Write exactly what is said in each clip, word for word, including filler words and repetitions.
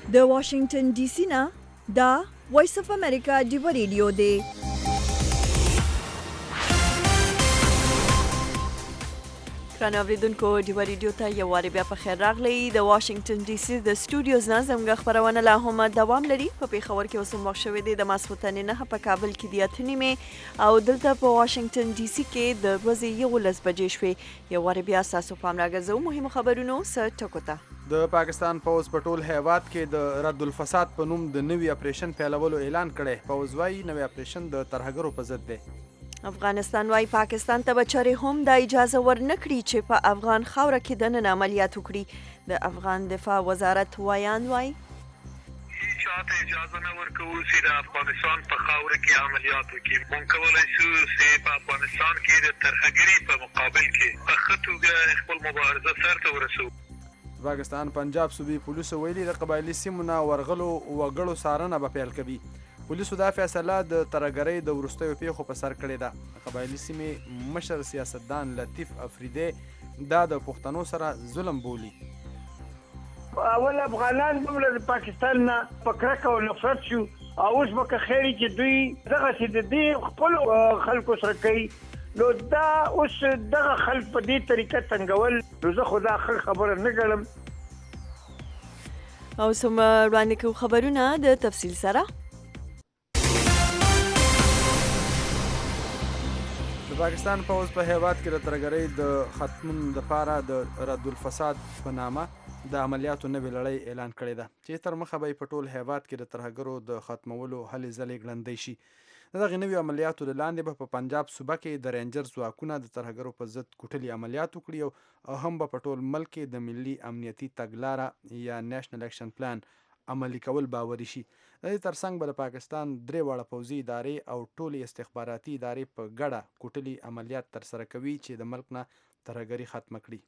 د واشنگټن ډي سي نه دا وایس اف امریکا ډیو ریډیو دی. ګرانو اوریدونکو ډیو ریډیو ته یو وارې بیا په خیر راغلی. د واشنگټن ډي سي د سټوډیوز نه زموږ خپرونه لا هم دوام لري. په پېښور کې اوس هم وخت شوی دی د ماسخوتنې نهه، په کابل کې د اته نیمې او دلته په واشنگټن ډي سي کې د ورځې یولس بجې شوې. یو وارې بیا ستاسو پام راګرځوو مهمو خبرونو څه ټکو ته. د پاکستان پوځ په ټول هیواد کې د رد الفساد په نوم د نوي اپریشن پیلولو اعلان کړی. پوځ وایي نوی اپریشن د ترهګرو په ضد دی. افغانستان وايي پاکستان ته به چارې هم د اجازه ورنکړي چې په افغان خاوره کې دننه عملیات وکړي. د افغان دفاع وزارت وایان وايي چاته اجازه نه ورکوو چې د افغانستان په خاوره کې عملیات وکړي. موږ کولی شو چې په افغانستان کې د ترهګرۍ په مقابل کې په ښه توګه خپل مبارزه سرته ورسوو. پاکستان پنجاب صوبې پولیسو ویلي د قبایلي سیمو نه ورغلو وګړو څارنه به پیل کوي. پولیسو دا فیصله د ترهګرۍ د وروستیو پیښو په سر کړې ده. قبایلي سیمې مشر سیاستدان لطیف افریدی دا د پښتنو سره ظلم بولي. اول افغانان دومره د پاکستان نه په کرکه او نفرت شو او اوس به که خیر چې دوی دغه چې د دې خپلو خلکو سره کوي نو دا اوس دغه خلک په دې طریقه تنګول نو زه خو دا ښه خبره نه ګڼم. او سم وړاندې کوو خبرونه د تفصیل سره. د پاکستان پوځ په هیواد کې د ترهګرۍ د ختمون لپاره د رد الفساد په نامه د عملیاتو نوې لړۍ اعلان کړې ده چې تر مخه به په ټول هیواد کې د ترهګرو د ختمولو هلې ځلې ګړندۍ شي. د دغې نوي عملیاتو له لاندې به په پنجاب صوبه کې د رینجر ځواکونه د ترهګرو په ضد کوټلي عملیات وکړي او هم به په ټول ملک کې د ملي امنیتي تګلاره یا نیشنل اکشن پلان عملي کول باوري شي. د دې ترڅنګ به د پاکستان درې واړه پوځي ادارې او ټولې استخباراتي ادارې په ګډه کوټلي عملیات ترسره کوي چې د ملک نه ترهګري ختمه کړي.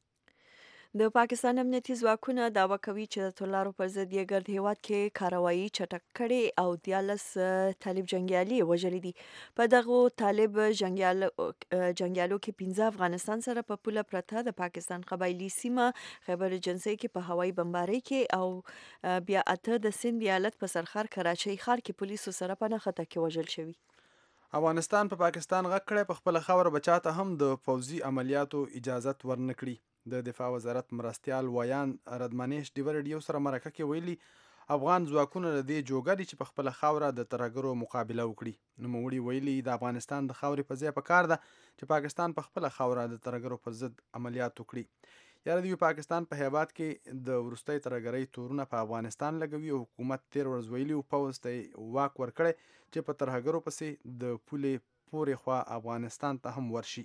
د پاکستان امنیتي ځواکونه دعوا کوي چې د تلارو پر ضد یې ګرد هیواد کې کاروایی چټک کړي او دیالس طالب جنګیالي وژلي دي. په دغه طالب جنګیالو جنګیالو کې پنځه افغانستان سره په پوله پرته د پاکستان قبایلی سیمه خیبر جنسي کې په هوایي بمبارۍ کې او بیا اته د سند ایالت په سرخار کراچۍ ښار کې پولیسو سره په نښته کې وژل شوي. افغانستان په پاکستان غږ کړی په خپله خاوره به چاته هم د پوځي عملیاتو اجازت ورنکړي. د دفاع وزارت مرستیال وایان ردمنیش ډیو ریډیو سره مرکه کې ویلي افغان ځواکونه له دې جوګه دي چې په خپله خاوره د ترهګرو مقابله وکړي. نوموړي ویلي د افغانستان د خاورې په ځای پکار ده چې پاکستان په خپله خاوره د ترهګرو په ضد عملیات وکړي. یاره دوی پاکستان په هیواد کې د وروستۍ ترهګرۍ تورونه په افغانستان لګوي او حکومت تیر ورځ ویلي و پوځ ته واک ورکړی چې په ترهګرو پسې د پولې پورې خوا افغانستان ته هم ورشي.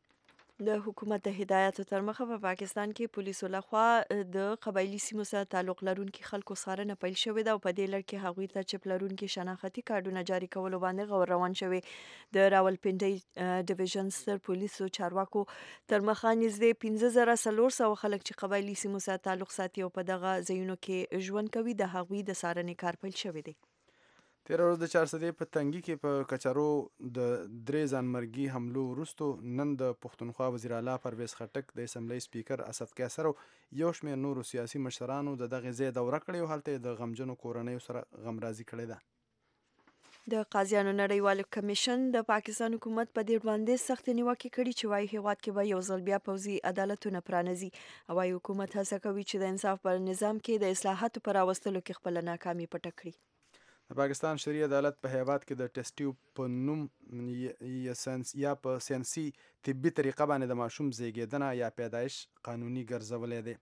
د حکومت د هدایاتو تر مخه په پاکستان کې پولیسو لخوا د قبایلی سیمو سره تعلق لرونکي خلکو څارنه پیل شوې ده او په دې لړ کې هغوی ته چپ لرونکي شناختي کارډونه جاري کولو باندې غور روان شوی. د راولپنډۍ ډیویژن ستر پولیسو چارواکو تر مخه نږدې پنځه زره څلور سوه خلک چې قبایلی سیمو سره تعلق ساتي او په دغه ځایونو کې ژوند کوي د هغوی د څارنې کار پیل شوی دی. تیر ورځ د چارسدې په تنګي کې په کچرو د درې ځانمرګي حملو وروستو نن د پښتونخوا وزیر اعلی پرویز خټک د اسمبلی سپیکر اسد قیصر او یو شمېر نورو سیاسي مشرانو د دغې ځای دوره کړې او هلته د غمجنو کورنیو سره غمرازي کړې ده. د قاضیانو نړیوال کمیشن د پاکستان حکومت په دې باندې سخت نیوکه کړې چې وايي هیواد کې به یو ځل بیا پوځي عدالتونه پرانیزي او وايي حکومت هڅه کوي چې د انصاف پر نظام کې د اصلاحاتو پر راوستلو کې خپل ناکامي پټه کړي. د پاکستان شرعي عدالت په هیواد کې د ټیسټ ټیوب په نوم یا په ساینسي طبي طریقه باندې د ماشوم زیږیدنه یا پیدایش قانوني ګرځولی دی.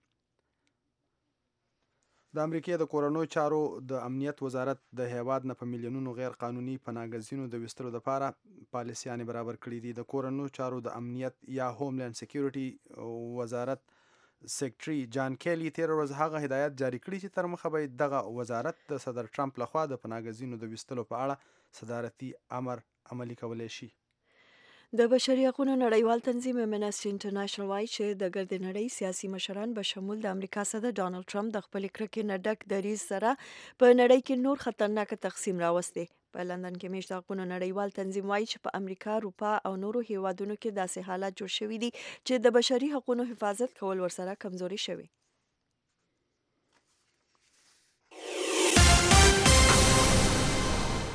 د امریکې د کورنیو چارو د امنیت وزارت د هیواد نه په میلیونونو غیر قانوني پناهګزینو د ویستلو لپاره پالیسیانې برابر کړي دي. د کورنیو چارو د امنیت یا هوملینډ سکیورټي وزارت سیکرټري جان کیلی تیر ورځ هغه هدایت جاری کړي چې تر مخه به دغه وزارت د صدر ټرمپ لخوا د پناهګزینو د ویستلو په اړه صدارتي امر عملي کولی شي. د بشري حقوقو نړیوال تنظیم امنسټي انټرنیشنل وايي چې د ګرد نړۍ سیاسي مشران به شمول د امریکا صدر ډانلډ ټرمپ د خپل کرکې نه ډک دریځ سره په نړۍ کې نور خطرناک تقسیم راوستي. په لندن کې میشت حقوقو نړیوال تنظیم وايي چې په امریکا، اروپا او نورو هیوادونو کې داسې حالات جوړ شوي دي چې د بشري حقوقو حفاظت کول ورسره کمزوري شوي.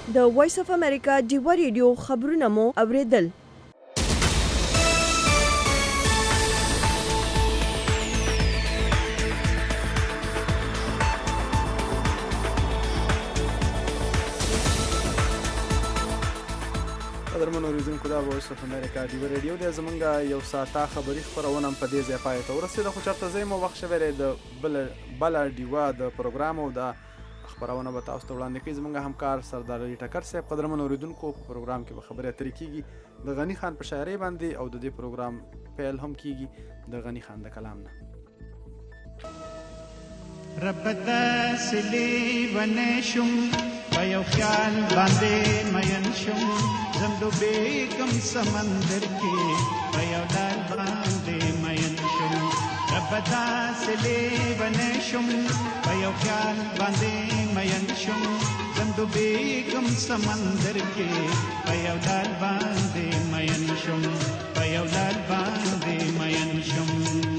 د وایس اف امریکا ډیوا ریډیو خبرونه مو اوریدل. قدرمن اوریدونکو دا وایس اف امریکا ډیوا ریډیو د زمونږ یو ساعته خبري خبرونه په دې ځای پای ته ورسېده، خو چېرته ځای مو وخت شوی د بل بله ډیوا د پروګرام او د خبرونه به تاسو ته وړاندې کوي زموږ همکار سردار علي ټکر صاحب. قدرمن اوریدونکو په پروګرام کې به خبرې اترې کیږي د غني خان په شاعرۍ باندې او د دې پروګرام پیل هم کیږي د غني خان د کلام نه. رب داسې لیونی شم په یو خیال باندې مین شم، زم ډوبېږم سمندر کې په یو ډال باندې مین شم. رب داسې لیونی شم په یو خیال باندې مین شم، زم ډوبېږم سمندر کې په یو ډال باندې مین شم، په یو ډال باندې مین شم.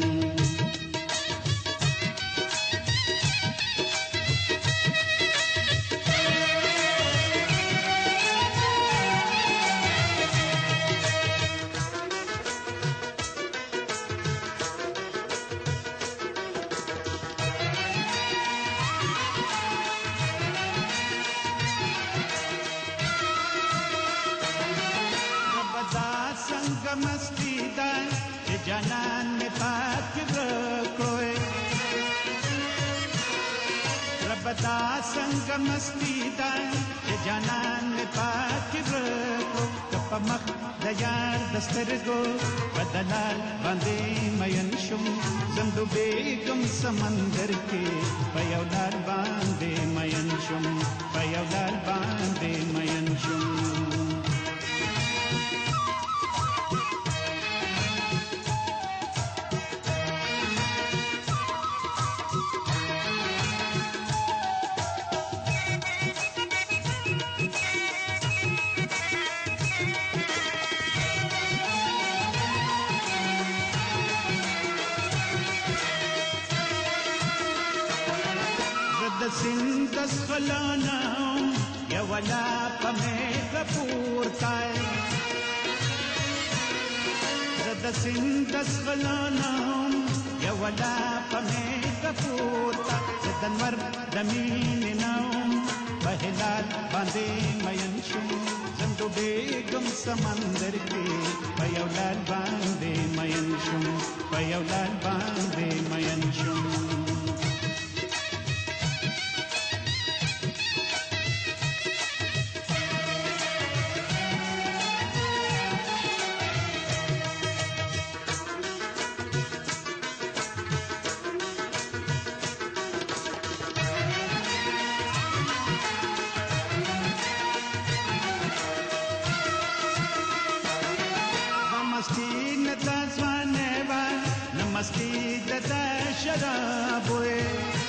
مستی دا چې جانان می پاک ورکړوي، رب دا څنګه مستی دا چې جانان می پاک ورکړو، په مخ د یار د سترګو بدلال باندې مین شم، زم ډوبېږم سمندر کې په یو لار باندې مین شم، په یو لار باندې مین شم. سند سخلانا یا ولا پمه پورتای، زد سند سخلانا یا ولا پمه پورتا، زد انور دمین نوم بهلال باندې مین شم، زم ډوبېږم سمندر کې په یو لال باندې مین شم، په یو لال باندې مین شم. مستی دتا شراب وې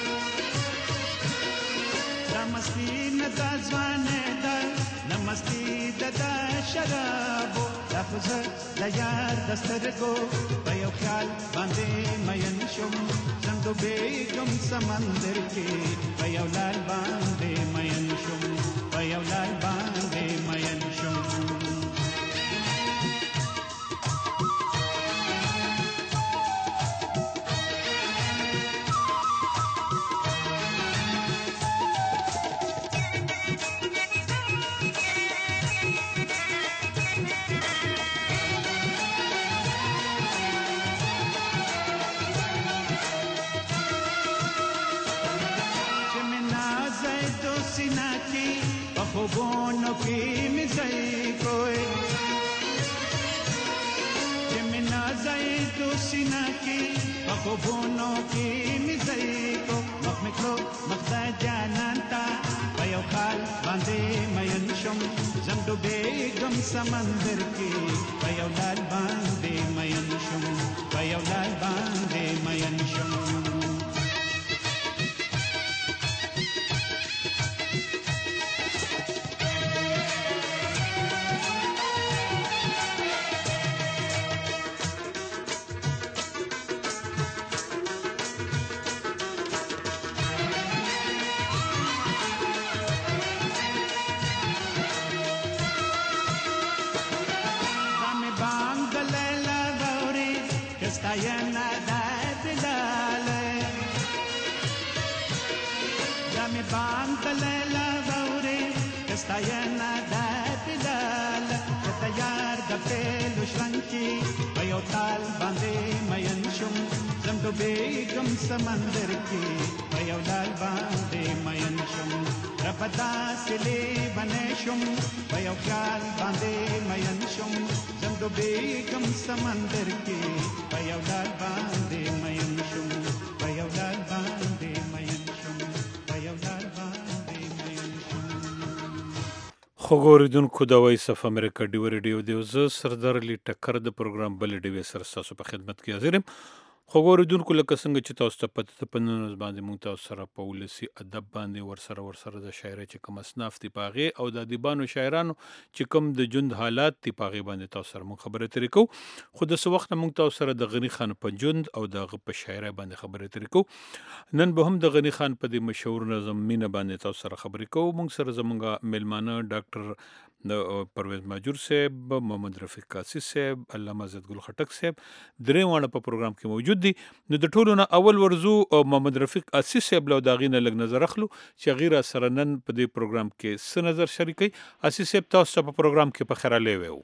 دا مستی نتا ځوانه دا نمستی دتا شراب لفظ د یار د سترګو په یو خیال باندې مین شم، زم ډوبېږم سمندر کې په یو لال باندې مین شم، په یو لال باندې مین شم. خوبونو کی می زئی کوئی چې منا زئی تو سینا کی خوبونو کی می زئی کو مخ میکلو مخدا جانان تا په یو خال باندې مین شم، زم ډوبېږم سمندر کې په یو لال باندې مین شم، په یو لال باندې مین شم. ستاینا د بلال جامې باندې لیلا ووري ستاینا د بلال تیار د پیلو شرنکی په یو تال باندې مین شم زم ډوبېږم سمندر کې په یو لال باندې مین شم رب داسې لیونی شم په یو خیال باندې مین شم زم ډوبېږم سمندر کې په یو لال باندې مین شم په یو لال باندې مین شم په یو لال باندې مین شم. خو ګوریدونکو د وایس اف امریکا ډیو ریډیو دی زه سردار علی ټکر د پروګرام بل ډیو سره تاسو په خدمت کې حاضر یم. خو ګوریدونکو لکه څنګه چې تاسو ته پته ده په نن ورځ باندې موږ تاسو سره په ولسي ادب باندې ورسره ورسره د شاعرۍ چې کوم اصناف دي په هغې او د ادیبانو شاعرانو چې کوم د ژوند حالات دي په هغې باندې تاسو سره موږ خبرې اترې کوو. خو د څه وخت نه موږ تاسو سره د غني خان په ژوند او د هغه په شاعرۍ باندې خبرې اترې کوو. نن به هم د غني خان په دې مشهور نظم مینه باندې تاسو سره خبرې کوو. موږ سره زموږ میلمانه ډاکټر پرویز ماجور صاحب، محمد رفیق قاصی صاحب، علامه عزت ګل خټک صاحب درې واړه په پروګرام کې موجود دي. نو د ټولو نه اول ورزو محمد رفیق قاصی صاحب له د هغې نه لږ نظر اخلو چې هغې را سره نن په دې پروګرام کې څه نظر شریکوي. قاصی صاحب تاسو ته په پروګرام کې په خیر راغلی ویو.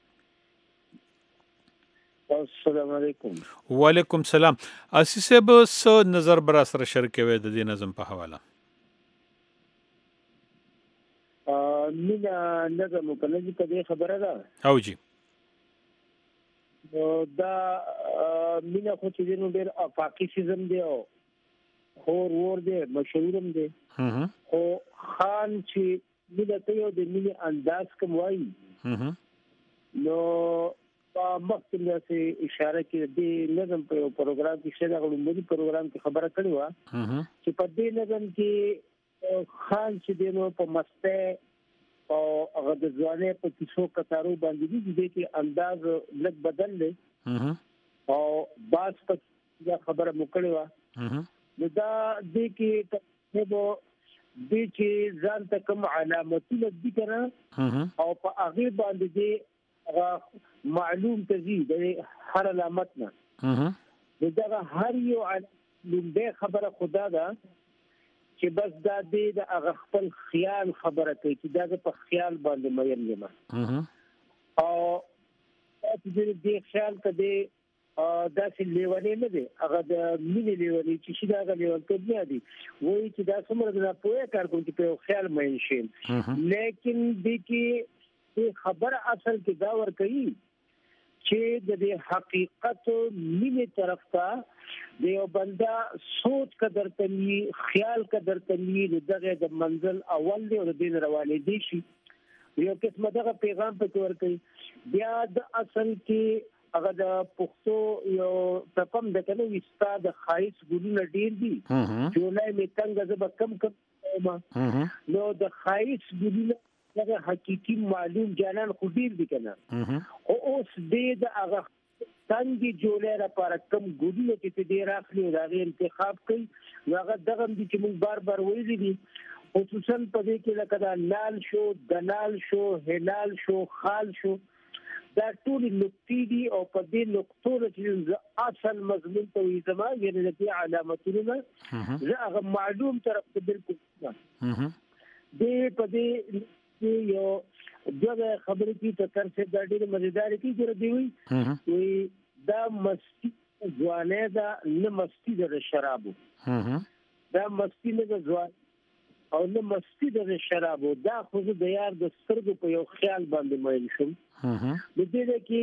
السلام علیکم. وعلیکم سلام. قاصی صاحب څه نظر به را سره شریکوي د دې نظم په حواله؟ مینا نظم وکړه چې کدی خبره ده او جی دا مینا خو چې نو ډېر افاقي سیزم دی او خور ور دی مشهورم دی خو خان چې مینا ته یو د مینې انداز کوم وایي نو په مخکې داسې اشاره کې دی نظم په یو پروګرام کې شته غوړم دی پروګرام کې خبره کړې و چې په دې نظم کې خان چې دی نو په مسته او هغه د ځواني په کیسو کتارو باندې دي چې انداز لږ بدل دی او باز په خبره مکړې و نو دا دې کې ته به دې چې ځان ته کوم علامتونه دي کنه او په هغه باندې دې معلوم تزيد هر علامت نه دا هر یو علامت به خبره خدا ده چې بس دا دې د هغه خپل خیال خبره کوي چې دا په خیال باندې مېن یم او دې دې خیال کده دا چې لیونی نه دی هغه د مینې لیونی چې شي دا لیون ته نه دی وایي چې دا څومره نه پوهه کار کوي چې په خیال مېن شي لیکن دې کې خبره اصل کې دا ور کوي چې د حقیقت مینې طرف ته د یو بنده سوچ قدر تنی خیال قدر تنی دغه د منزل اول دی او د دین روانې دي شي یو قسمه دغه پیغام په ور کوي بیا د اصل کې هغه د پښتو یو تپم د کنه وستا د خایس ګلونه ډیر دي جولای می څنګه زب کم کم نو د خایس ګلونه دغه حقيقي معلوم جانان خو ډیر دي کنه او اوس دې د هغه څنګه جوړه را پر کم ګډونه چې دې راخلي دا غي انتخاب کوي هغه دغه چې موږ بار بار ویلي دي خصوصا په دې کې لکه دا لال شو دلال شو هلال شو خال شو دا ټول نقطې دي او په دې نقطو کې اصل مضمون ته وي زما یعنی د علامتونه زه معلوم طرف ته بالکل دې په دې یو دغه خبرې کې تکر څه د ډېر مزیدار کې جوړ دی وي دا مستی ځوانه دا نه مستی د شرابو دا مستی نه د ځوان او نه مستی د شرابو دا خو د یار د سترګو په یو خیال باندې مېل شم د دې کې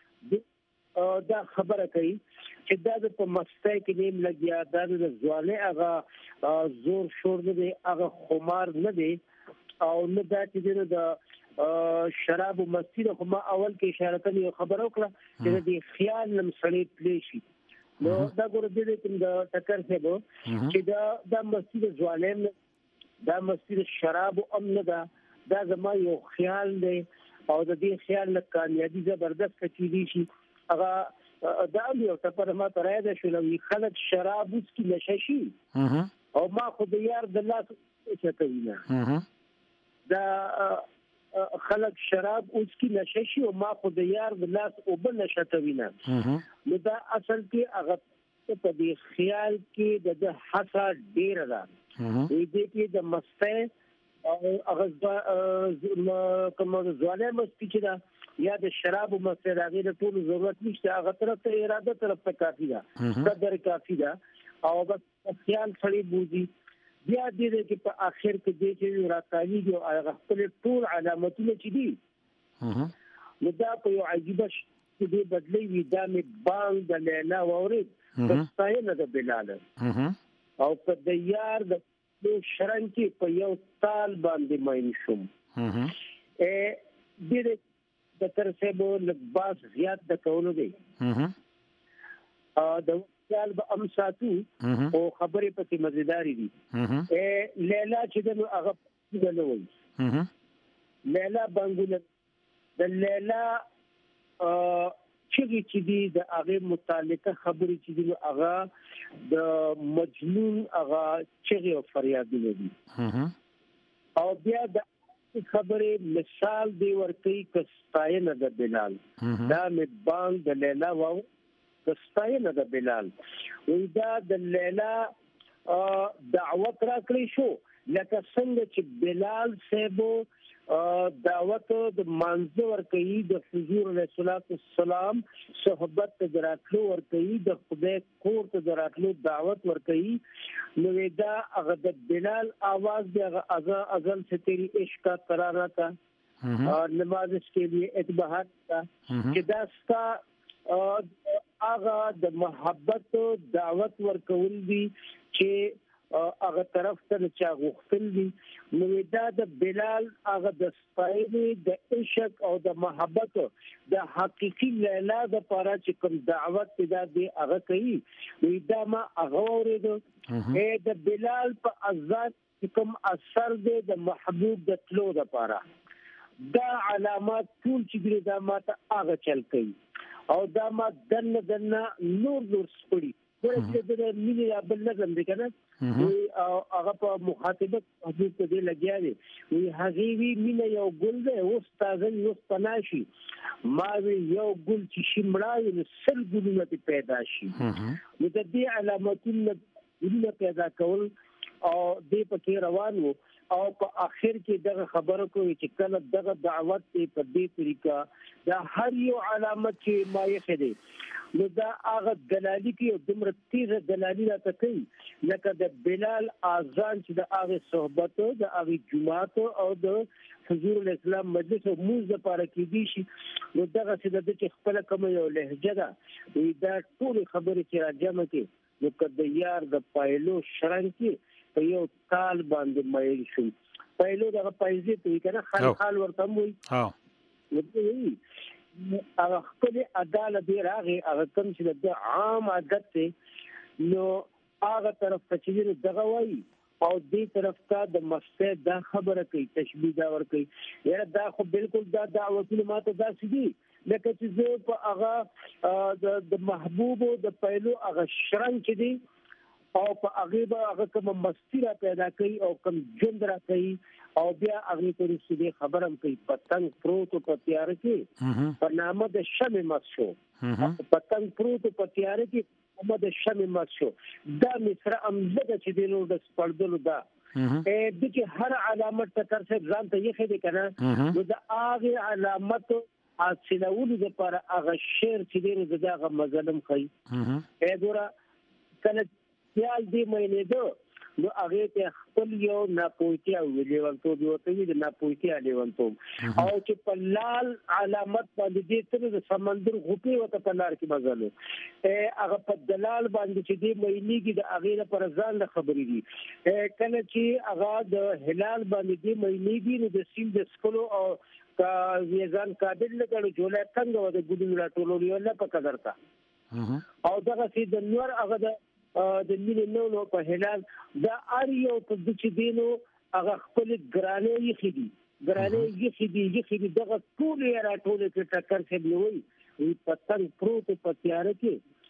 دا خبره کوي چې دا په مستی کې نیم لګیا دا د ځوانه هغه زور شور دی هغه خمار نه دی او نه دا چې د شراب او مستی خو ما اول کې اشاره کړې خبرو کړه چې د خیال نم سړې پلی شي نو دا ګور دې کوم دا ټکر څه وو چې دا د مستی د ځوانم دا مستی د شراب او ام نه دا دا زما یو خیال دی او د دې خیال له کامیابی زبردست کېدی شي هغه دا یو څه پر ما ترای ده شو لوي خلک شراب وس کې نشه شي او ما خو د یار د لاس څه کوي نه دا خلک شراب اوس کی نشه شي او ما خو د یار د لاس او بل نشه کوي نه نو دا اصل کې هغه په دې خیال کې د حسا ډیر ده وې دې کې د مسته او هغه کوم ځوانه مستی چې دا یا د شراب مسته راغی د ټول ضرورت نشته هغه طرف ته اراده طرف ته کافی ده قدر کافی ده او بس خیال سړی بوزي بیا دې کې په اخر کې دې چې راځي او هغه خپل ټول علامتونه چې دي نو دا په یو عجیب شي دې بدلی وي دا مې بانګ د لیلا وورید پستاینه د بلال او په د یار د شرن کې په یو تال باندې ماین شوم ا دې د تر څه بو لباس زیات د کولو دی ا د خیال به ام ساتو او خبرې پکې مزیداری دي ا لیلا چې د هغه د نوې لیلا بنګول د لیلا ا چې چې دي د هغه متعلقه خبرې چې دي هغه د مجنون هغه چې او فریادونه دي او بیا د خبرې مثال دی ورته کستاینه د بلال دا مې بانګ د لیلا واو کستاینه د بلال وې دا د لیلا دعوت را کړی شو لکه څنګه چې بلال صاحب دعوت د منځ ورکړي د حضور رسول الله والسلام صحبت ته دراتلو ورکړي د خدای کور ته دراتلو دعوت ورکړي نو دا هغه د بلال आवाज دی هغه ازل سے تیری عشق کا ترانہ تھا نماز کے لیے اتباہات تھا چې دا ستا هغه د محبت دعوت ورکول دي چې هغه طرف ته چا غوښتل دي نو دا د بلال هغه د سپایلي د عشق او د محبت د حقيقي لیلا د لپاره چې کوم دعوت دا دی هغه کوي وي دا ما هغه ورېدو اې د بلال په ازاد کوم اثر دی د محبوب د تلو د لپاره دا علامات ټول چې دا ماته هغه چل کوي او دا ما دنه دنه نور نور سپړي ورته د ملي بل لګم دي کنه او هغه په مخاطبت حدود ته لګیا دي وی هغه وی مینه یو ګل دی او استاد یو پناشي ما وی یو ګل چې شمړای نو سل ګلونه پیدا شي نو د دې علامتونه ګلونه پیدا کول او دې پکې روان وو او په اخر کې دغه خبره کوي چې کله دغه دعوت په دې طریقه دا هر یو علامت چې ما یې خېده نو دا هغه دلالي کې دمر تیزه دلالي راته کوي لکه د بلال اذان چې د هغه صحبت د هغه جمعات او د حضور الاسلام مجلس او موږ لپاره کې دي شي نو دغه څه د چې خپل کوم یو لهجه ده دا ټول خبرې چې راځم کې نو کله یار د پایلو شرن کې په یو کال باندې مایل شو پایلو دغه پایزې ته کنه خال خال ورته وي ها نو هغه خپل عدالت دی راغی هغه کوم چې د عام عادت ته نو هغه طرف ته چې دغه وایي او دې طرف ته د مسته دا خبره کوي تشبیه دا ور کوي یاره دا خو بالکل دا دعوتونه ماته دا سدي لکه چې زه په هغه د محبوب او د پهلو هغه شرنګ چې دی او په هغه به هغه کوم مستی را پیدا کوي او کوم ژوند را کوي او بیا هغه ته رسېږي خبرم کوي پتنګ پروت په تیار کې په نامه د شمع مسشو پتنګ پروت په تیار کې په نامه د شمع مسشو دا مصر امزه چې دینو د سپړدلو دا ا د چې هر علامت تر څه ځان ته یې خېده کنه نو د هغه علامت حاصلولو لپاره هغه شعر چې دینو دغه مظلوم کوي ا ګوره کله خیال دی مینه دو نو هغه ته خپل یو ناپوهتیا ویلول ته دی ورته دی ناپوهتیا لیول ته او چې په لال علامت باندې دې تر د سمندر غوپی وته په لار کې مزلو ا هغه په دلال باندې چې دې مېنیږي د هغه پر ځان د خبرې دي کله چې هغه د هلال باندې دې مېنیږي نو د سیم د سکلو او کا یزان قابل لګړو جوړه څنګه و د ګډو لا ټولو یو نه په قدر تا او دغه سي د نور هغه د د مینې نو نو په هلال دا اړیو په د چې دینو هغه خپل ګرانې یې خېدي ګرانې یې خېدي یې خېدي دغه ټول یې راټول کې ټکر کې نیوي وي پتنګ پروت په تیار کې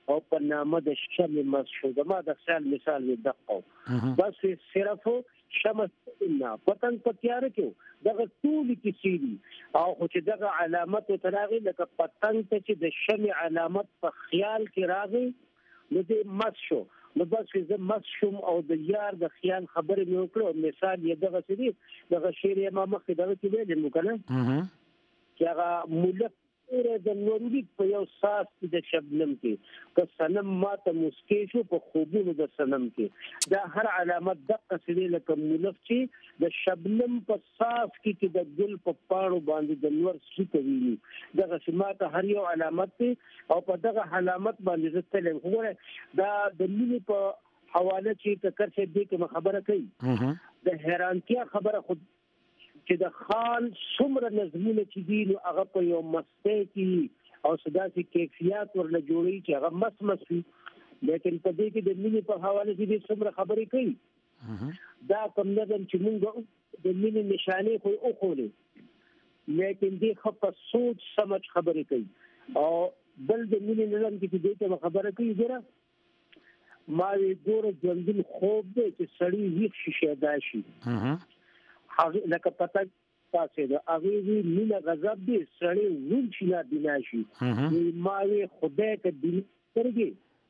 او په نامه د شمع مسشو د ما د خیال مثال می دقو بس صرف شمع نه پتنګ په تیار کې دغه ټول کیسې دي او خو چې دغه علامت تراغي لکه پتنګ ته چې د شمع علامت په خیال کې راغی نو د مسشو نو بس زه مسشم او د یار د خیال خبرې مې وکړو مثال یې دغه څه دي دغه شعر یې ما مخکې دغه کې ویل نو کنه چې هغه مولف د نورودي په یو ساس د شبنم کې که سنم ماته مسکی شو په خوبونو د سنم کې دا هر علامت دقه سړي لکه مولف چې د شبنم په ساس کې چې د ګل په پاڼو باندې د نور شي کوي دغه سماته هر یو علامت او په دغه علامت باندې ځتل وګوره دا د مینې په حواله چې تکر څه دې کې خبره کوي د حیرانتیا خبره خود چې د خان څومره نظمونه چې دي نو هغه په یو مسته کې او صداسي کیفیت ورله جوړي چې هغه مس مس وي لیکن په دې کې د مینې په حواله کې څومره خبرې کوي دا کوم نظم چې موږ د مینې نشانه خو او خولې لیکن دې خپ سوچ سمجھ خبرې کوي او بل د مینې نظم کې دې ته خبره کوي ګره ما یې ګوره ژوندون خوب دی چې سړی هیڅ شي داشي هغه لکه پتا تاسو دا هغه وی مینه غضب دي سړی وون شي نه بناشي ما وی خدای ته دین سترګي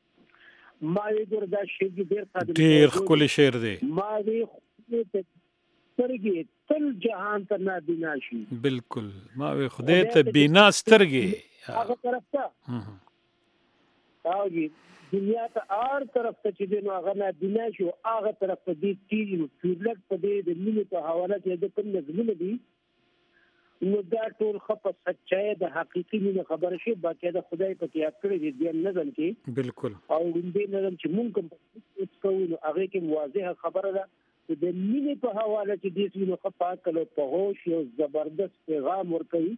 ما وی ګردا شي ډیر خاطر ډیر خپل شعر دی ما وی خدای ته سترګي تل جهان ته نه بناشي بالکل ما وی خدای ته بنا سترګي هغه طرف ته هاږي دنیا ته ار طرف ته چې دینو هغه نه بنا شو هغه طرف ته دي تیری پیرلک په دې د مینې په حواله کې د کوم نظمونه دي نو دا ټول خپ سچای د حقيقي مینې خبره شي باقي د خدای په یاد کړی دی نظم کې بالکل او دې نظم چې مونږ کوم څه نو هغه کې واضحه خبره ده چې د مینې په حواله کې دې څه نو خپ کله په هوش یو زبردست پیغام ورکړي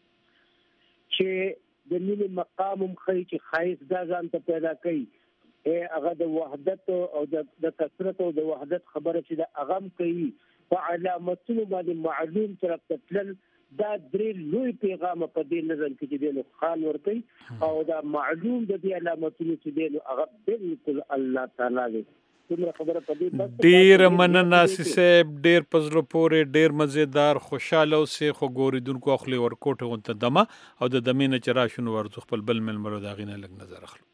چې د مینې مقام هم خی چې خایس دا ځان ته پیدا کوي هغه د وحدت او د کثرت او د وحدت خبره چې د اغم کوي په علامتونو باندې معلوم طرف ته تلل دا درې لوی پیغام په دې نظر کې چې د خان ور کوي او دا معلوم د دې علامتونو چې د هغه بالکل الله تعالی دی ډیر مننه صاحب ډیر پزړه پورې ډیر مزیدار خوشاله اوسې خو ګوریدونکو اخلي ورکوټه غونته دمه او د دمینه چې راشنو ورته خپل بل مل مرو دا غینه لګ نظر اخلو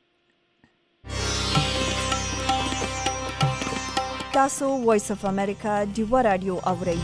تاسو وایس اف امریکا دیوا رادیو اورئ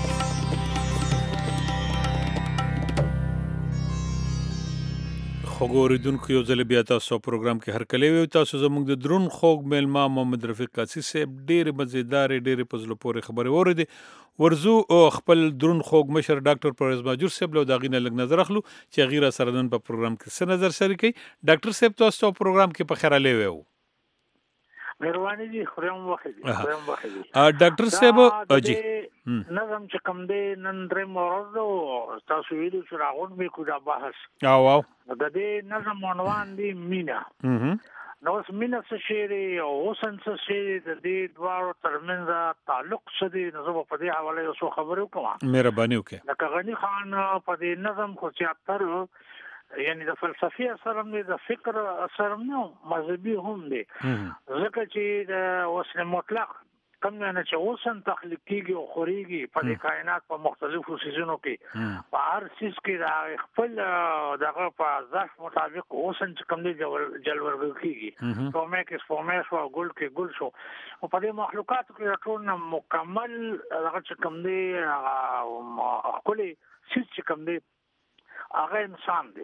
خوګوریدونکو یو ځل بیا تاسو پروګرام کې هر کله وي تاسو زموږ د درون خوګ ملما محمد رفیق قاسی صاحب ډېر مزیدار ډېر پزلو پورې خبرې اوریدي ورزو او خپل درون خوګ مشر ډاکټر پرویز ماجور صاحب له داغینه لګ نظر اخلو چې غیره سره نن په پروګرام کې څه نظر شریکي ډاکټر صاحب تاسو پروګرام کې په خیره لوي وو مهرباني دي خرم وخت دي خرم وخت دي ا ډاکټر صاحب اجي نظم چې کوم دی نن درې مورز تاسو ویلو چې راغون به کو دا بحث او واو د دې نظم عنوان دی مینا نو اوس مینا څه شی او اوسن څه شی د دې دوه ترمنځ تعلق څه دی نو په دې حواله یو څه خبرو کوم مهرباني وکړه لکه غنی خان په دې نظم خو چې اکثر یعنی د فلسفي اثر هم دی د فکر اثر هم نو مذهبي هم دی ځکه چې د وسن مطلق کوم نه چې اوسن تخلیق کیږي او خوريږي په کائنات په مختلفو سيزونو کې په هر سیس کې د خپل دغه په ظرف مطابق اوسن چې کوم دی جلور کیږي کومه کې سپومه شو ګل کې ګل شو او په دې مخلوقات کې ټول مکمل دغه چې کوم دی خپل سیس چې کوم دی هغه انسان دی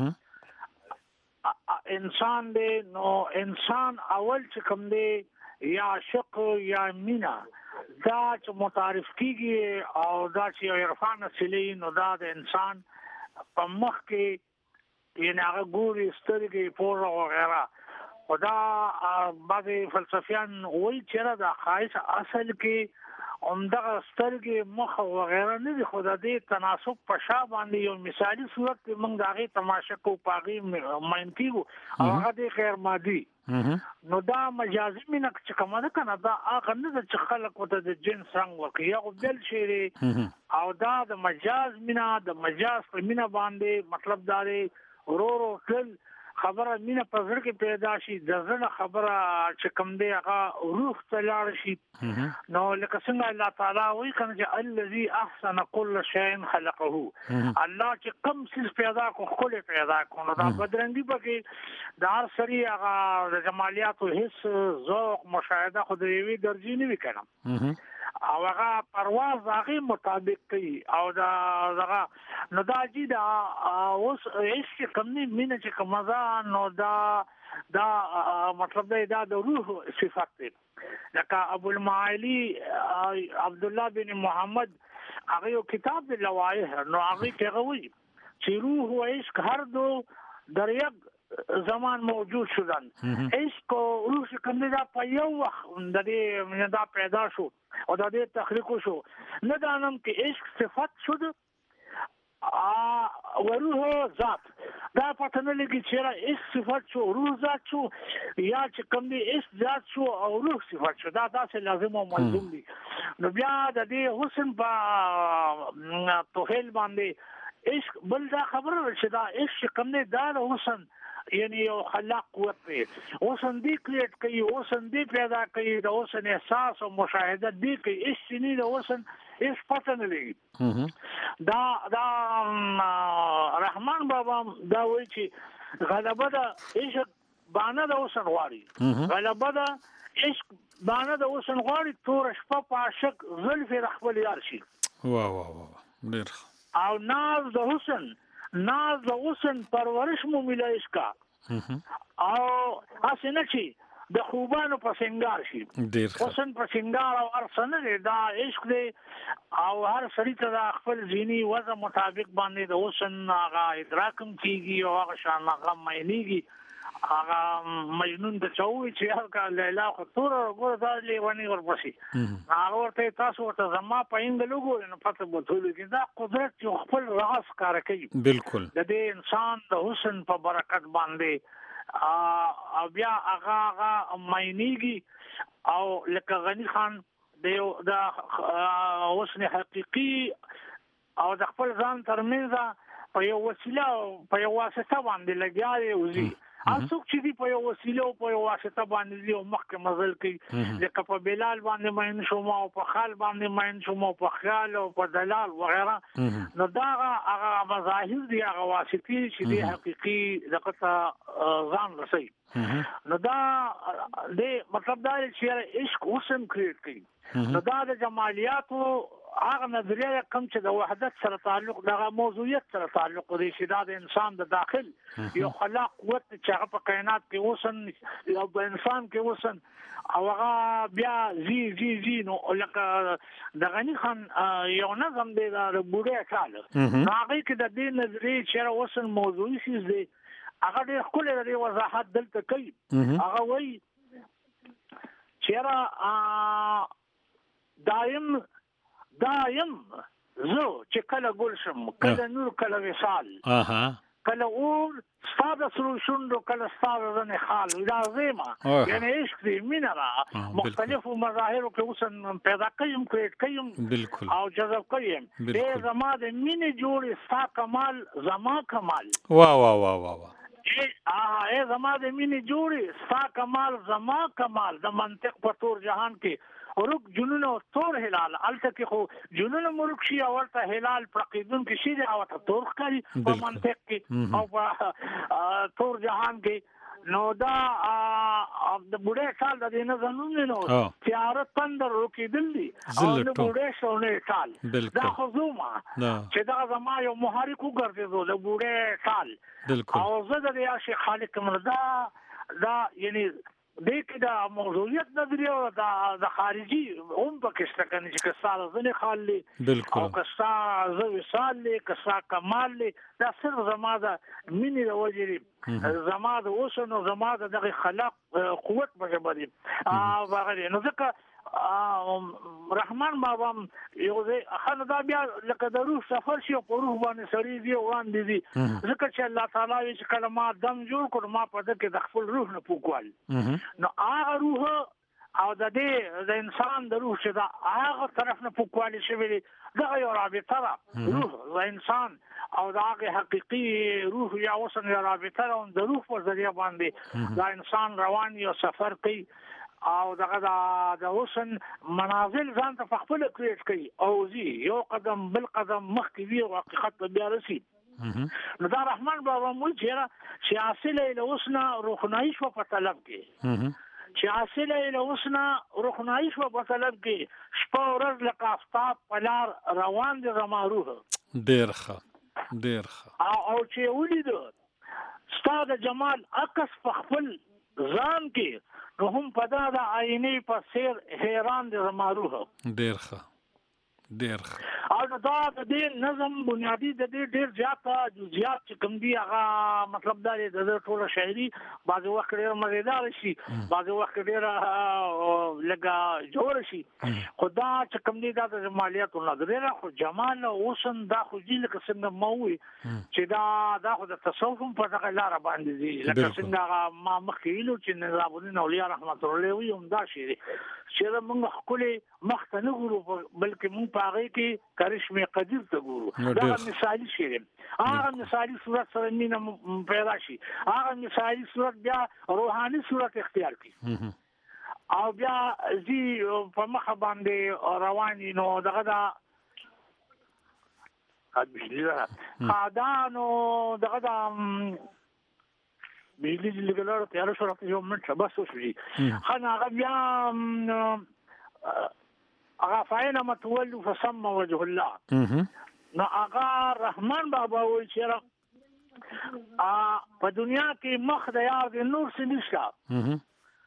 انسان دی نو انسان اول چې کوم دی یا عاشق یا مینا دا چې متعارف کیږي او دا چې عرفان اصلي نو دا د انسان په مخ کې یعنی هغه ګوري سترګې پور او غیره خدا بعضی فلسفیان وایي چې دا خاص اصل کې عمدغه سترګې مخ او غیره نه دي خدا دې تناسب په شا باندې یو مثالی صورت کې موږ داغه تماشا کو پاغي مینتیو او هغه دې خیر مادي نو دا مجازي مینه چې کومه ده کنه دا هغه نه چې خلق وته د جنس رنگ ورکي یو بل شی او دا د مجاز مینه د مجاز په مینه باندې مطلب دا دی ورورو تل خبره مینه په زړه کې پیدا شي د زړه خبره چې کوم دی هغه روح ته لاړ شي نو لکه څنګه الله تعالی وایي کنه چې الذي احسن كل شيء خلقه الله چې کوم څه پیدا کو خپل پیدا کو نو دا بدرنګي پکې د هر سری هغه د جمالیات او حس ذوق مشاهده خو د یوې درجې نه وکړم او هغه پرواز هغه مطابق کوي او دا هغه نو دا چې دا اوس هیڅ کوم نه مینه چې کومه نو دا دا مطلب دا د روح صفات دی لکه ابو المعالی عبد الله بن محمد هغه یو کتاب دی لوایح نو هغه کې غوي چې روح او عشق هر دو در یک زمان موجود شدن عشق او روح کوم دا په یو وخت د دې دا پیدا شو او د دې تخلیق شو نه دانم کې عشق صفات شو ا وروح ذات دا پته نه لګي چې اس صفات شو روح ذات شو یا چې کوم دي اس ذات شو او روح صفات شو دا تاسو لازم او ملزوم دي نو بیا د دې حسن په توهل باندې عشق بل دا خبره چې دا عشق کوم دی دا د حسن یعنی یو خلاق قوت دی حسن دی کریټ کوي حسن دی پیدا کوي د حسن احساس او مشاهده دی کوي اس سنی د حسن اس پته نه لګي دا دا رحمان بابا دا وایي چې غلبه د عشق باندې د حسن غواړي غلبه د عشق باندې د حسن غواړي تور شپه په عاشق زلف رخبل یار شي واه واه واه ډیر او ناز د حسن ناز د حسن پرورش مو ملایش کا او اسنه چی د خوبانو په سنگار شي ډیر حسن په سنگار او ارسنه دا عشق دی او هر سړی ته د خپل ذهني وضع مطابق باندې د حسن هغه ادراکم کیږي او هغه شان هغه معنیږي هغه مجنون د چوي چې هغه لیلا خو تور ورغور دا لیوانی ورپسې هغه ورته تاسو ته زما پاین د لوګو نه پته بوتلو کې دا قدرت یو خپل راز کار کوي بالکل د دې انسان د حسن په برکت باندې ا بیا هغه هغه معنیږي او لکه غنی خان د حسن حقيقي او د خپل ځان ترمنځ په یو وسیله په یو واسطه باندې لګیاري وزي اسوک چې دی په یو وسیله او په یو واسطه باندې دی او مخکې مزل کوي لکه په بلال باندې ماین شوم او په خال باندې ماین شوم او په خیال او په دلال وغیرہ نو دا هغه مظاهر دی هغه واسطي چې دی حقيقي دغه ځان رسي نو دا د مطلب دا چې عشق حسن کریټ کوي نو دا د جمالیاتو هغه نظریه کوم چې د وحدت سره تعلق دغه موضوعیت سره تعلق لري چې دا د انسان د داخل یو خلاق قوت چې هغه په کائنات کې وسن یو د انسان کې وسن او هغه بیا زی زی زی نو لکه د غنی خان یو نظم دی د بوډه کال هغه کې د دې نظریه چې وسن موضوعي شي دی هغه ډېر خپل د وضاحت دلته کوي هغه وایي چې دایم دایم زه چې کله ګل شم کله نور کله وصال اها کله اور ستاسو سره شوندو کله ستاسو نه خال دا زما یعنی عشق دی مینا مختلفو مظاهرو کې وسن پیدا کوم کریټ کوم بالکل او جذب کوم دې زما د مینې جوړي ستا کمال زما کمال واه واه واه واه ا زما د مینې جوړي ستا کمال زما کمال د منطق په تور جهان کې ورک جنون او تور هلال الته کې خو جنون مرک شي او ورته هلال پرقیدون کې شي او ته تور کوي په منطق کې او په تور جهان کې نو دا د بوډه سال د دینه زنون نو تیار تندر رکیدل دي او د بوډه شونه سال دا خصومه چې دا زما یو محرک وګرځیدو د بوډه سال او زه د یاشي خالق مردا دا یعنی دې کې دا موضوعیت نظریه او دا د خارجي هم پکې ستکنه چې کساله ځنه خالي او کسا زو وصال له کسا کمال له دا صرف زما د مینې د وجري زما د اوسنو زما د دغه خلاق قوت بجبري او هغه نو ځکه رحمان بابا یو ځای خندا دا بیا لکه د روح سفر شي په روح باندې سړی دی وان دي ځکه چې الله تعالی چې کلمات دم جوړ کړ ما په دې کې د خپل روح نه پوکوال نو هغه روح او د دې د انسان د روح چې دا هغه طرف نه پوکوالی شوی دی دا یو رابطه ده روح د انسان او دا هغه حقيقي روح یا وسن یا رابطه ده د روح په ذریعہ باندې دا انسان روان یو سفر کوي او دغه د وسن منازل ځان ته خپل کریټ کوي او زی یو قدم بل قدم مخکې وی او حقیقت بیا رسي نو دا رحمان بابا مو چې چې حاصله له وسنا روحنايي شو په طلب کې چې حاصله له وسنا روحنايي شو په طلب کې شپه ورځ لکه آفتاب پلار روان دي زماروه ډیر ښه ډیر ښه او چې ولید ستاد جمال عکس په خپل ځان کې نو هم پدا د آینې په سیر حیران دي زماروه ډیر ښه ډیر ښه او دا د دې نظم بنیادی د دې ډیر زیات جزئیات چې کوم دي هغه مطلب دا دی د ټول شاعري بعض وخت ډیر مزیدار شي بعض وخت ډیر لګا جوړ شي خدا چې کوم دي دا د مالیات نظر خو جمال اوسن دا خو جیل څنګه موي چې دا دا خو د تصوف په دغه لار باندې دي لکه څنګه ما مخکېلو چې نظام الدین اولیاء رحمت الله علیه هم دا شي چې موږ خپل مخ ته نه ګورو بلکې موږ په هغه کې کرشمه قدیر ته ګورو دا مثالی شی دی هغه مثالی صورت سره مینه پیدا شي هغه مثالی صورت بیا روحاني صورت اختیار کړي او بیا زی په مخ باندې رواني نو دغه دا خادانو دغه دا بجلی لګلار تیار شو راته یو منټه بس وشي خنا هغه بیا هغه فاینه متول فسم وجه الله نو هغه رحمان بابا وی چې په دنیا کې مخ د یار د نور څخه نشته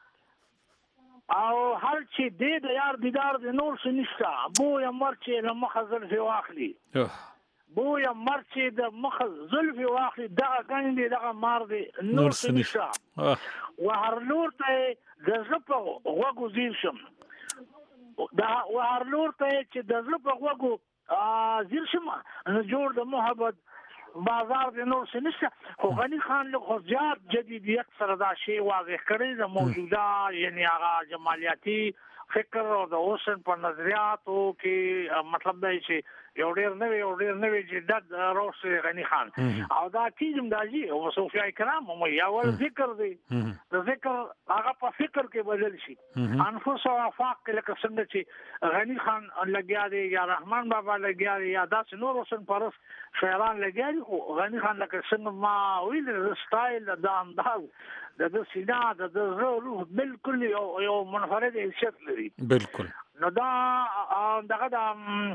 او هر چې دې د یار دیدار د نور څخه نشته بو یا مرچې له مخ زلفي واخلي بو یا مرچې د مخ زلفي واخلي دا غندې دغه مار دی نور څخه نشته وهر نور ته د زپ غوګو زیر شم دا وهر نور ته چې د زپ غوګو زیر شم نو جوړ د محبت بازار د نور څخه نشته خو غنی خان له خزيات جديدیت سره دا شی واضح کړی د موجوده یعنی هغه جمالیاتي فکر او د اوسن په نظریاتو کې مطلب دا چې یو ډیر نوې یو ډیر نوې چې د روس غنی خان او دا کیږم داجی او صوفیای کرام مو یو ذکر دی د ذکر هغه په فکر کې بدل شي انفس او افاق لکه څنګه چې غنی خان لګیا دی یا رحمان بابا لګیا دی یا داس نور اوسن پرس شاعران لګیا دي خو غنی خان لکه څنګه ما ویل د سټایل د انداز د د سینا د روح بالکل یو منفرد حیثیت لري بالکل نو دا دغه د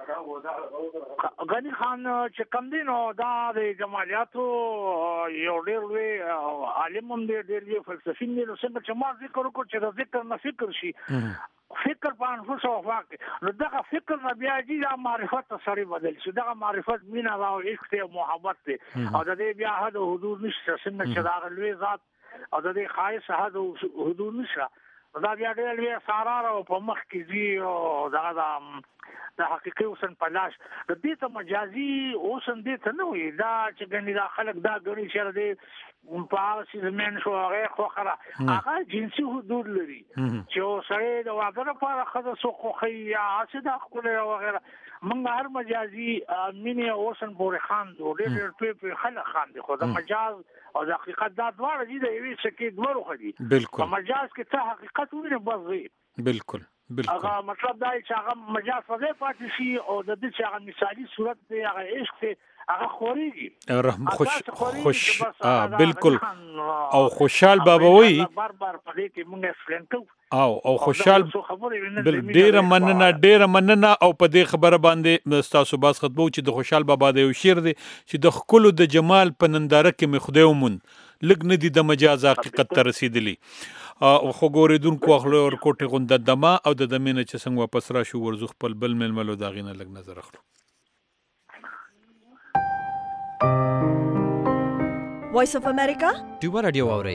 غنی خان چې کوم دی نو دا د جمالیاتو یو ډېر لوی عالم هم دی ډېر لوی فلسفي دی نو څنګه چې ما ذکر وکړو چې د ذکر نه فکر شي فکر په انفس او افاق نو دغه فکر نه بیا دي د معرفت سره بدل شي دغه معرفت مینا او عشق او محبت دی او د دې بیا حد حدود نشته څنګه چې دا لوی ذات او د دې خاص حد حدود نشته دا بیا ډېر لوی سارار او په مخ کې دی او دا د حقيقي اوسن پلاش د دې ته مجازي اوسن دې ته نه وي دا چې ګنې دا خلک دا ګڼي چې د پالیسي زمين شو هغه خو خره هغه جنسي حدود لري چې سره د واده لپاره خزه سو خو خي یا اسدا خپل او غیره منګ هر مجازي مینه اوسن پورې خان دوه ډېر په خلک خان دي خو د مجاز او د حقیقت دا دواړه دي د یوې شکې دوه خدي بالکل مجاز کې ته حقیقت ویني بس بالکل بالکل هغه مطلب دا چې هغه مجاز فضای پاتې شي او د دې چې هغه مثالی صورت دی هغه عشق دی هغه خوريږي رحم خوش خوش اه بالکل او خوشحال بابا وی بار بار په دې کې موږ ایکسپلین کوو او او خوشحال بل ډیره مننه ډیره مننه او په دې خبره باندې تاسو باز خطبو چې د خوشحال بابا د یو شعر دی چې د خپل د جمال په ننداره کې مې خدای ومن لګ نه دي د مجاز حقیقت ته رسیدلی او خو ګورېدونکو اخلو ور کوټه غونډه دما او د دمینه چې څنګه واپس را شو ورزو خپل بل ململو داغینه لګ نظر اخلو وایس اف امریکا ډیو رادیو اوري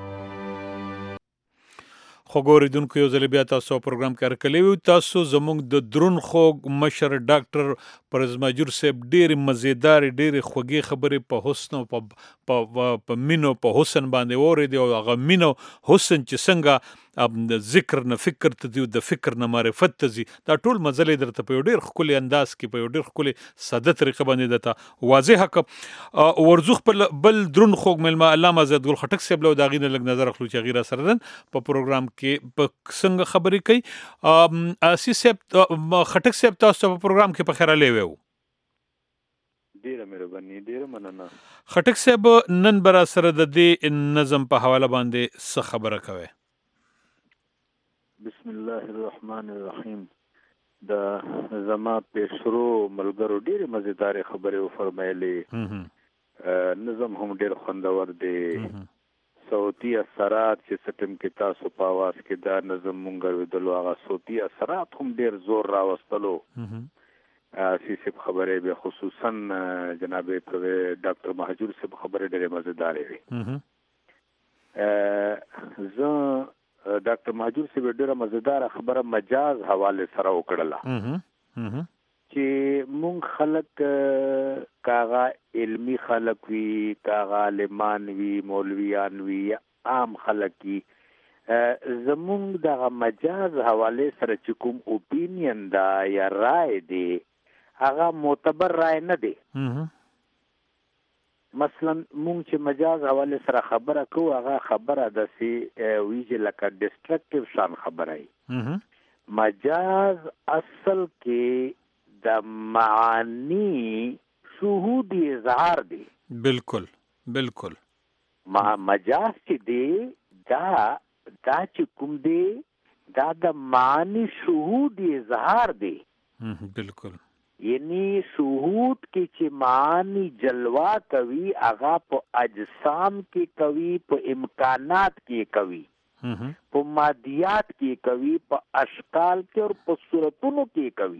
خو ګورېدونکو یو ځل بیا تاسو پروګرام کار کړی تاسو زموږ د درون خوږ مشر ډاکټر پرزماجور صاحب ډېر مزیدار ډېر خوږې خبرې په حسن او په په مینو په حسن باندې اورې دی او هغه مینو حسن چې څنګه ذکر نه فکر ته ځي، د فکر نه معرفت ته ځي. دا ټول مزل درته په یو ډېر ښکلي انداز کې په یو ډېر ښکلي ساده طریقه باندې درته واضح کړه. ورزو خپل بل دروند خوږ مېلمه علامه عزتګل خټک صاحب له د هغې نه لږ نظر اخلو چې هغې راسره نن په پروګرام کې په څنګه خبرې کوي. اسیس صاحب خټک صاحب تاسو ته په پروګرام کې په خیر راغلی وو. ډیره مهرباني، ډیره مننه. خټک صاحب نن به راسره د دې نظم په حواله باندې څه خبره کوئ؟ بسم الله الرحمن الرحیم. د زما پیشرو ملګرو ډیره مزیدارې خبرې وفرمایلې. نظم هم ډیر خوندور دی. صوتي اثرات چې سټم کې تاسو په आवाज کې دا نظم مونږ ویدلو، هغه صوتي اثرات هم ډیر زور راوستلو. سی صاحب خبرې به خصوصا جناب ډاکټر مهجور صاحب خبرې ډېرې مزیدارې وي. زه ډاکټر مهجور صاحب ډېره مزیداره خبره مجاز حواله سره وکړله چې مونږ خلک کاغه علمی خلک وي، کاغه عالمان وي، مولویان وي، عام خلک وي، زمونږ دغه مجاز حواله سره چې کوم اوپینین دا یا رائے دی هغه معتبر رائے نه دی. مثلا مونږ چې مجاز حواله سره خبره کوو هغه خبره داسې ویږي لکه ډسټرکټیو شان خبره وي. مجاز اصل کې د معانی شهودي اظهار دی. بالکل بالکل. مجاز چې دی دا دا چې کوم دی دا د معانی شهودي اظهار دی. بالکل. یعنی شهود کې چې معانی جلوه کوي هغه په اجسام کې کوي، په امکانات کې کوي، په مادیات کې کوي، په اشکال کې او په صورتونو کې کوي.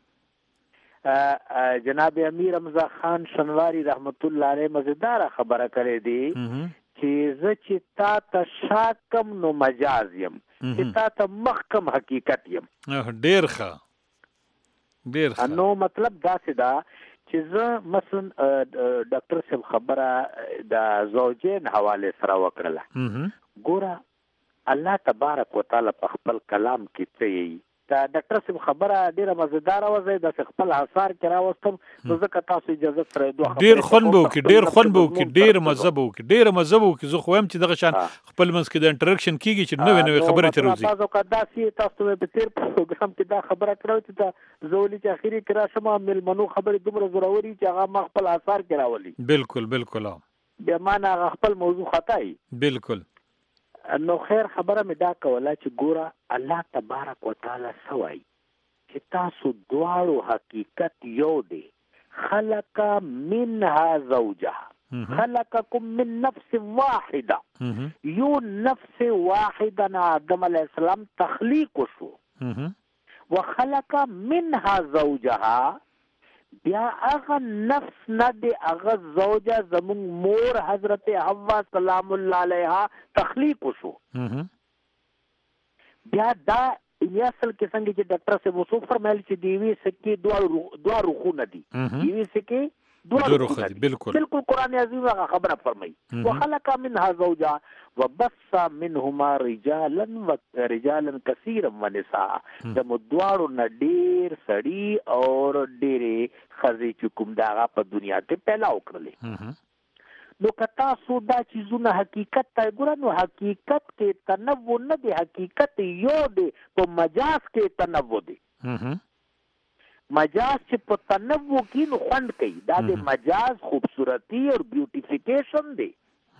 جناب امیر رمضان خان شنواری رحمت الله علیه مزیدار خبره کړې دی چې زه چې تا ته شاکم نو مجاز یم، چې تا ته محکم حقیقت یم. ډیر ښه ډیر ښه. نو مطلب داسې دا چې زه مثلا ډاکټر صاحب خبره د زوجین حواله سره وکړله. ګوره الله تبارک وتعالی په خپل کلام کې څه یي، دا ډاکټر صاحب خبره ډیره مزیداره وه، زه د خپل حصار کې راوستم نو ځکه تاسو اجازه سره دوه ډیر خوند به وکړي، ډیر خوند به وکړي، ډیر مزه به وکړي، ډیر مزه به وکړي. زه خو وایم چې دغه شان خپل منځ کې د انټراکشن کېږي چې نوې نوې خبرې ترې وځي. بعض اوقات داسې تاسو ته په تېر پروګرام کې دا خبره کړې چې دا زه ولې چې اخري کې راشم مېلمنو خبرې دومره زوروري چې هغه ما خپل حصار کې راولي. بالکل بالکل. بیا ما نه هغه خپل موضوع خطا وي. بالکل. نو خیر خبره مې دا کوله چې ګوره الله تبارک وتعالی څه وایي چې تاسو دواړو حقیقت یو دی. خلق منها زوجها، خلقکم من نفس واحده. یو نفس واحده نه آدم علیه السلام تخلیق شو. وخلق منها زوجها، بیا هغه نفس نه دی هغه زوجه زمونږ مور حضرت حوا سلام الله علیها تخلیق شو. بیا دا یې اصل کې څنګه چې ډاکټر صاحب وسو فرمایل چې دی وی سکه دوه دوه روحونه دي، دی وی سکه دوه روحونه دي. بالکل بالکل قرآن عظیم هغه خبره فرمایي. وخلق منها زوجها وبث منهما رجالا ورجالا كثيرا ونساء. د مدواړو نه ډیر سړي او ډېرې ښځې چې کوم دغه په دنیا کې پیدا وکړلې. نو که تاسو دا چیزونه حقیقت ته ګورئ نو حقیقت کې تنوع نه دی، حقیقت یو دی، په مجاز کې تنوع دی. مجاز چې په تنوع کې نو خوند کوي، دا د مجاز خوبصورتی او بیوټیفیکیشن دی.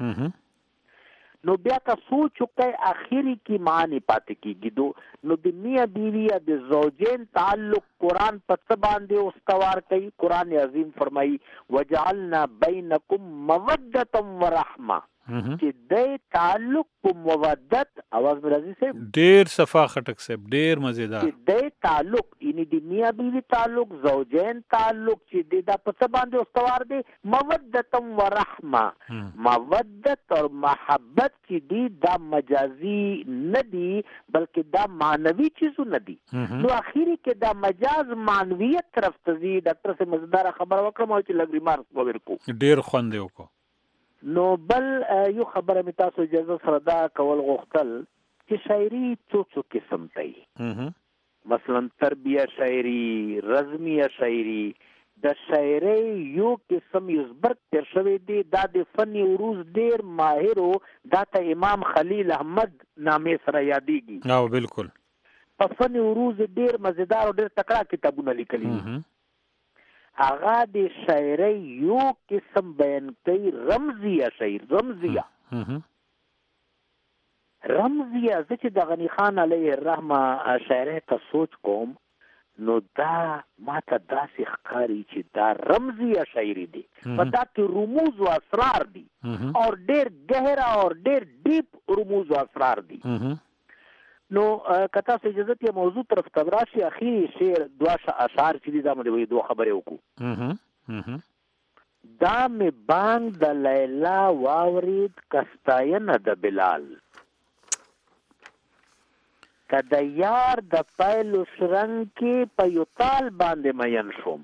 نو بیا که سوچ وکړئ اخري کې معنی پاتې کېږي. دو نو د میاں بیوی یا د زوجین تعلق قرآن په څه باندې استوار کوي؟ قرآن عظیم فرمایي وجعلنا بینکم مودة ورحمه، چې د تعلق په مودت اواز مې راځي صاحب ډیر صفا خټک صاحب ډیر مزیدار، چې د تعلق یعنی د میاں بیوی تعلق، زوجین تعلق چې د په څه باندې استوار دی؟ مودة ورحمه. مودت او محبت چې دی دا مجازي نه دی بلکې دا معنوي چیزونه دي. نو اخیری کې دا مجاز معنویت طرف ته ځي. ډاکټر صاحب مزیدار خبره وکړم او چې لږ ریمارک وکړو ډیر خوند وکړو. نو بل یو خبره مې تاسو اجازه سره دا کول غوښتل چې شاعري څو څو قسم دی، مثلا تربیه شاعري، رزمیه شاعري. د شاعرۍ یو قسم یزبرګ تیر شوی دی، دا د فن عروض ډیر ماهر و، دا ته امام خلیل احمد نامې سره یادېږي. او بالکل په فن عروض ډیر مزیدار او ډیر تکړه کتابونه لیکلي دي. هغه د شاعرۍ یو قسم بیان کوي، رمزیه شاعر. رمزیه رمزیه زه چې د غنی خان علیه الرحمه شاعرۍ ته سوچ کوم نو دا ماته داسې ښکاري چې دا رمزیه شاعري دی، په دا کې رموز و اسرار دي او ډېر ګهره او ډېر ډیپ رموز و اسرار دي. نو که تاسو اجازه یې موضوع طرف ته راشي، اخیری شعر دوه اشعار چې دي دا مې دوه خبرې وکړو. دا مې بانګ د لیلا واورید کستاینه د بلال، که د یار د پایلو شرنګ کې په یو تال باندې مین شوم.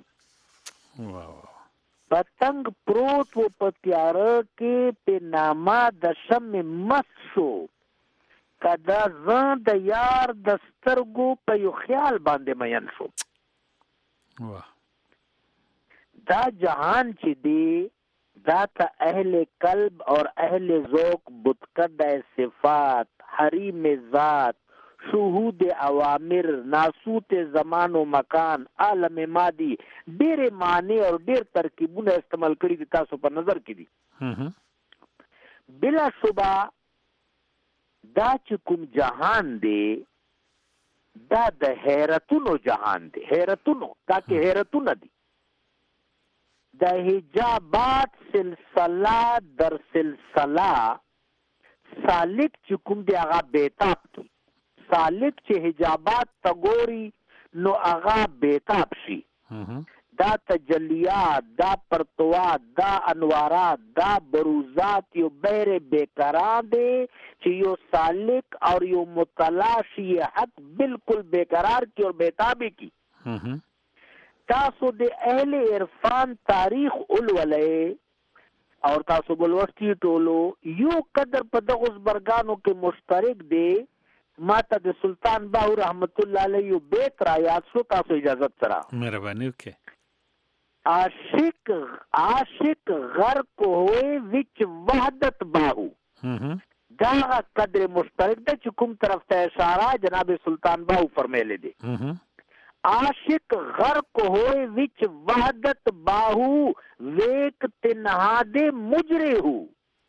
پتنګ پروت و په تیاره کې په نامه د شمع مست شو، که د ځان د یار د سترګو په یو خیال باندې مین شوم. دا جهان چې دی دا ته اهل قلب اور اهل ذوق بتکده صفات، حریم ذات، شهود اوامر، ناسوت زمان و مکان، عالم مادی، ډیر معنی او ډیر ترکیبونه استعمال کړي دي، تاسو په نظر کې دي. بلا شبه دا چې کوم جهان دی دا د حیرتونو جهان دی. حیرتونو دا کې حیرتونه دي. د حجابات سلسله در سلسله سالک چې کوم دی هغه بیتاب کی، سالک چې حجابات تګوري نو هغه بیتاب شي. دا تجلیات، دا پرتوات، دا انوارات، دا بروزات یو بیر بیقرار دی چې یو سالک اور یو متلاشی حق بالکل بیقرار کی اور بیتابی کی. تاسو د اهل عرفان تاریخ اولولئ اور تاسو بلوستی ټولو یو قدر په دغه زبرګانو کې مشترک دی. ما ته د سلطان باو رحمت الله علیه بیت را یاد شو، تاسو اجازه سره مهرباني وکړئ. عاشق عاشق غرق ہوئے وچ وحدت باہو، دا قدر مشترک دا چې کوم طرف ته اشاره جناب سلطان باو فرمیلے دی. عاشق غرق ہوئے وچ وحدت باہو ویک تنہاد مجرے ہو.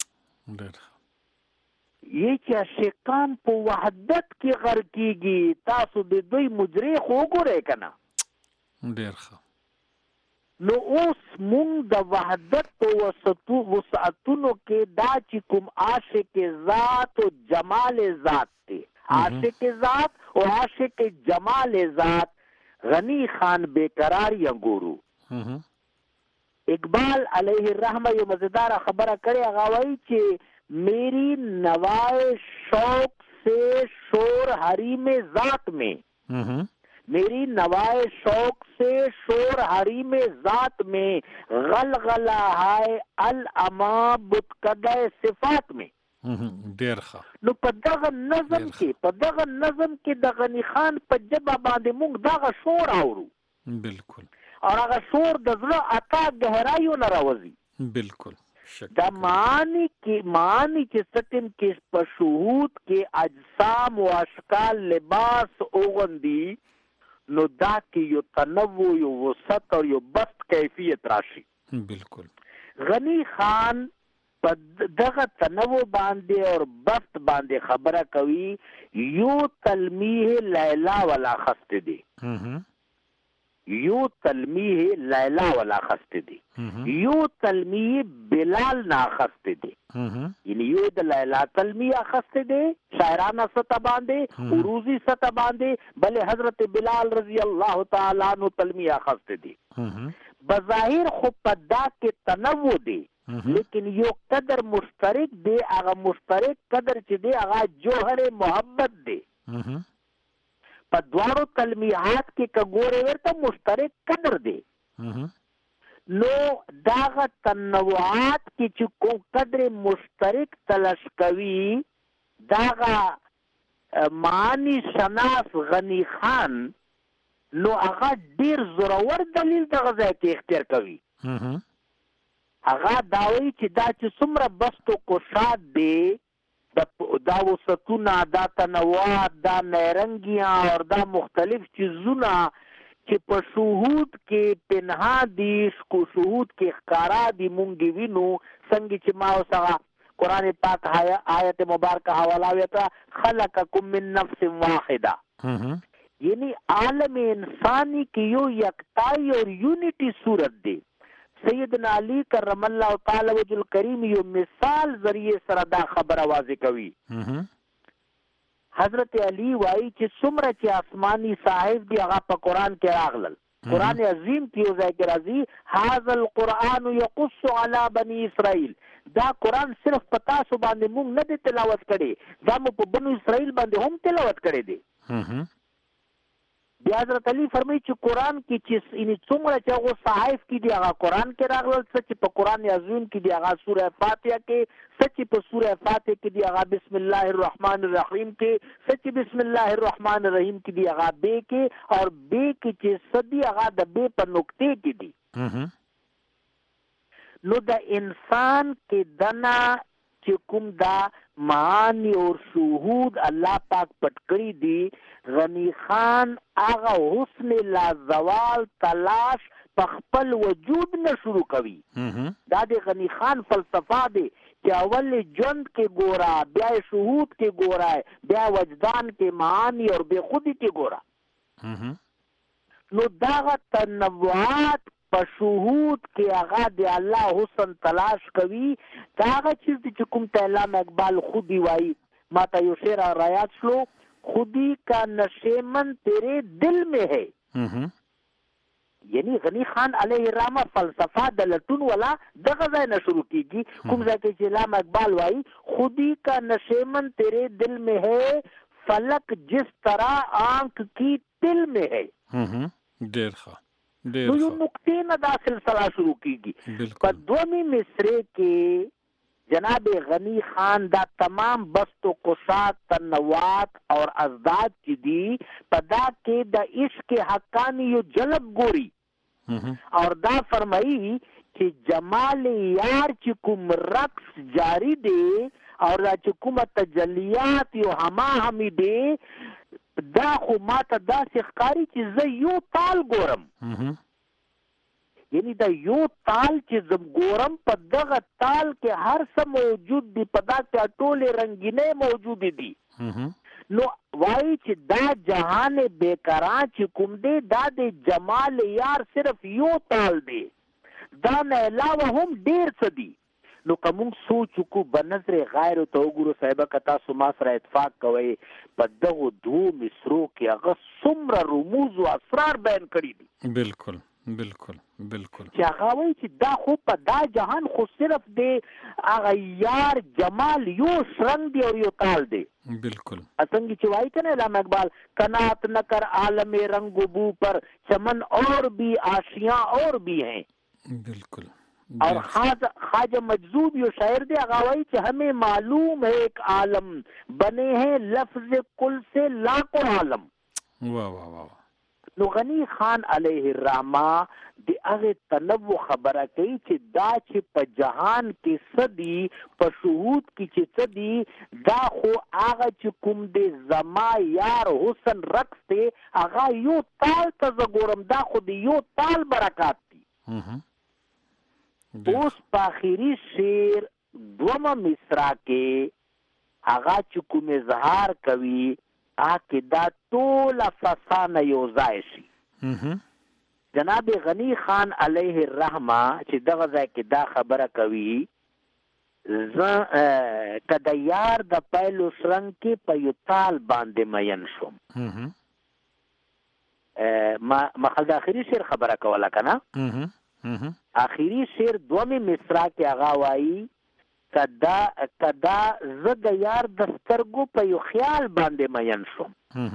یہ چې عاشقان په وحدت کې غرق کیږي، تاسو د دوی مجرے خو ګورئ کنه. ډیر ښه. نو اوس مونږ د وحدت په وسطو وسعتونو کې دا چې کوم عاشق ذات او جمال ذات دی، عاشق ذات او عاشق جمال ذات غنی خان بیقرار یا ګورو. اقبال علیہ الرحمہ یو مزیدار خبره کړې، هغه وایي چې میری نوائے شوق سے شور حریم ذات میں، میری نوائے شوق سے شور حریم ذات میں، غلغلہ ہے الاما بتکدہ صفات میں. ډیر ښه. نو په دغه نظم کې په دغه نظم کې د غنی خان په جبه باندې موږ دغه شور اورو. بالکل. او هغه شور د زړه اتا گہرایو نه راوځي. بالکل. دا معنی کې معنی چې ستم کې په شهود کې اجسام او اشکال لباس اوغندي، نو دا کې یو تنوع یو وسط او یو بست کیفیت راشي. بالکل. غنی خان په دغه تنوع باندې او بست باندې خبره کوي. یو تلمیح لیلا ولا خست دی، یو تلمیح لیلا ولا خست دی، یو تلمیح بلال نا خست دی. یعنی یو د لیلا تلمیح خست دی شاعرانه سطح باندې، عروضی سطح باندې، بلې حضرت بلال رضی اللہ تعالی عنہ تلمیح خست دی. بظاہر خو په دا کې تنوع دی، لیکن یو قدر مشترک دی. هغه مشترک قدر چې دی هغه جوهر محبت دی. په دواړو تلمیحات کې کګورې ورته مشترک قدر دی. نو داغه تنوعات کې چې کوم قدر مشترک تلاش کوي، داغه معانی شناس غنی خان نو هغه ډیر زورور دلیل دغه ځای کې اختیار کوي. هغه دا وایي چې دا چې څومره بست و کشاد دی دا وسطونه دا تنوعات دا نیرنګیاں اور دا مختلف چیزونه چې په شهود کې پنها دي کو شهود کې ښکارا دي مونږ وینو څنګه چې ما اوسه قرآن پاک آیت مبارکه حواله وتا خلقکم من نفس واحده یعنی عالم انسانی کی یو یکتائی اور یونٹی صورت دے. سیدنا علی کرم اللہ تعالی وجہ الکریم یو مثال ذریعے سره دا خبر واضح کوي. حضرت علی وائی چې څومره چې آسمانی صاحب دی هغه په قرآن کې راغلل. قرآن عظیم کې یو ځای کې راځي هذا القرآن یقص علی بنی اسرائیل. دا قرآن صرف پتا سو باندې موږ نه دی تلاوت کړي دا مو په بنو اسرائیل باندې هم تلاوت کړي دي. بیا حضرت علی فرمایي چې قرآن کې چې ان څومره چې هغه صحائف کې دی هغه قرآن کې راغلل چې په قرآن عظیم کې دی هغه سوره فاتحه کې سچ په سوره فاتحه کې دی هغه بسم الله الرحمن الرحیم کې سچ بسم الله الرحمن الرحیم کې دی هغه به کې اور به کې چې صدی هغه د به په نقطه کې دی. نو د انسان کې دنا چې کوم دا معانی اور شهود الله پاک پټ کړی دی غنی خان هغه حسن لازوال تلاش په خپل وجود نه شروع کوي. دا د غنی خان فلسفه دی چې اول ژوند کې ګورا بیا شهود کې ګورا بیا وجدان کې معانی اور بے خودی کې ګورا. نو دا تنوعات په شهود کې هغه د الله حسن تلاش کوي. دا هغه چیز چې کوم ته علامه اقبال خودی وایي ما ته یو شعر رایاد شلو خودی کا نشیمن تیرے دل میں ہے. یعنی غنی خان علیہ الرحمہ فلسفہ د لټون ولا دغه ځای نه شروع کیږي کوم ځای کې چې علامه اقبال وایي خودی کا نشیمن تیرے دل میں ہے فلک جس طرح آنکھ کی تل میں ہے. ډیر ښه نو یو نقطې نه دا سلسله شروع کیږي. په دومی مصرے کې جناب غنی خان دا تمام بست و قشات تنوعات اور ازداد کی دی پدا کے دا عشق حقانی یو جلب گوری اور دا فرمائی کہ جمال یار چکم رقص جاری دے اور دا چکم تجلیات یو ہما ہمی دے دا خو ماتا دا سخکاری چی زی یو تال گورم یعنی دا یو تال چې زم ګورم په دغه تال کې هر څه موجود دی په دا کې ټولې رنگینې موجود دي. نو وایي چې دا جهان بیکران چې کوم دی دا د جمال یار صرف یو تال دی دا نه علاوه هم ډیر څه دي. نو کوم سوچ کو بنظر غیر تو ګورو صاحب کتا سما سره اتفاق کوي په دغه دوه مصرو کې هغه څومره رموز او اسرار بیان کړی دي. بالکل بالکل بالکل چې هغه وایي چې دا خو په دا جهان خو صرف دی هغه یار جمال یو شرنګ دی او یو تال دی. بالکل څنګه چې وایي کنه علامه اقبال قناعت نہ کر عالم رنگ و بو پر چمن اور بھی آشیاں اور بھی ہیں. بالکل اور خواجہ مجذوب یو شاعر دے هغه وایي چې ہمیں معلوم ہے ایک عالم بنے ہیں لفظ کل سے لاکھوں عالم. واہ واہ واہ. نو غنی خان علیہ الرحمہ دی هغه تنوع خبره کوي چې دا چې په جهان کې صدی په شهود کې چې صدی دا خو هغه چې کوم دی زما یار حسن رقص دی هغه یو تال ته زګورم دا خو دی یو تال برکات دی. اوس په اخیری شعر دومه مصرا کې هغه چې کوم اظهار کوي آکه دا طول فسانه یوزای شي. جناب غنی خان علیہ الرحمہ چې دغه ځای کې دا خبره کوي کده یار د پایلو سرنګ کې په یو تال باندې مین شوم. ما مخه د اخیری شعر خبره کوله کنه. اخیری شعر دومه مصرا کې هغه وایي کدا کدا زد یار دسترګو په یو خیال باندې مین شوم.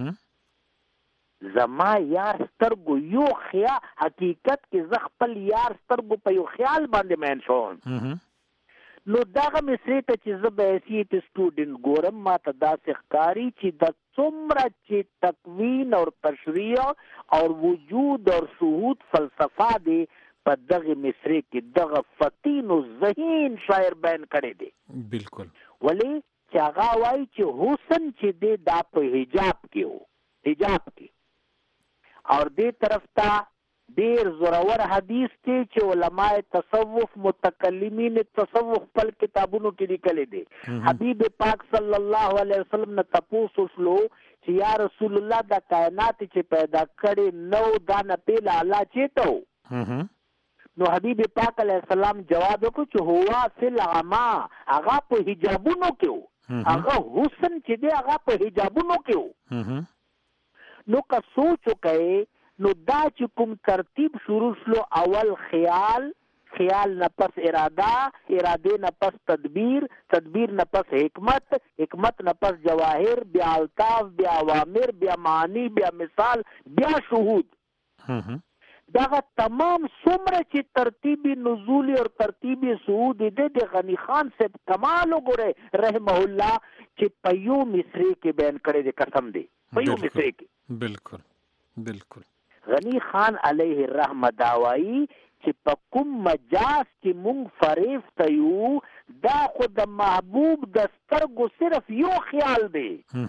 زما یار سترګو یو خیال حقیقت کې ز خپل یار سترګو په یو خیال باندې مین شوم. نو دغه مصرې ته چې زه به حیثیت سټوډنټ ګورم ما ته داسې ښکاري چې د څومره چې تکوین او تشریح او وجود او شهود فلسفه دی په دغه مصرې کې دغه فطین او ذهین شاعر بیان کړی دی. بالکل. ولی چې هغه وایي چې حسن چې دی دا په حجاب کې و، حجاب کې. او دې طرف ته ډیر زورور حدیث دی چې علماء تصوف متکلمین تصوف خپل کتابونو کې لیکلي دي. حبیب پاک صلی الله علیه وسلم نه تاسو شلو چې یا رسول الله د کائنات چې پیدا کړي نو دا نه پیله الله چیته. نو حبیب پاک علیه السلام جواب وکړو چې هوا فی العما، هغه په حجابونو کې و، هغه حسن چې دی هغه په حجابونو کې و. نو که سوچ وکړئ نو دا چې کوم ترتیب شروع شلو، اول خیال، خیال نه پس اراده، اراده نه پس تدبیر، تدبیر نه پس حکمت، حکمت نه پس جواهر، بیا الطاف، بیا اوامر، بیا معنی، بیا مثال، بیا شهود. دغه تمام څومره چې ترتیبی نزولی او ترتیبی صعود دی د غنی خان صاحب کمال وګوره رحمه الله چې په یو مصرې کې بیان کړی دی. قسم دی په یو مصرې کې. بالکل بالکل. غنی خان علیه الرحمه داوایی چې په کوم مجاز کې مونږ فریب ته یو دا خو د محبوب د سترګو صرف یو خیال دی.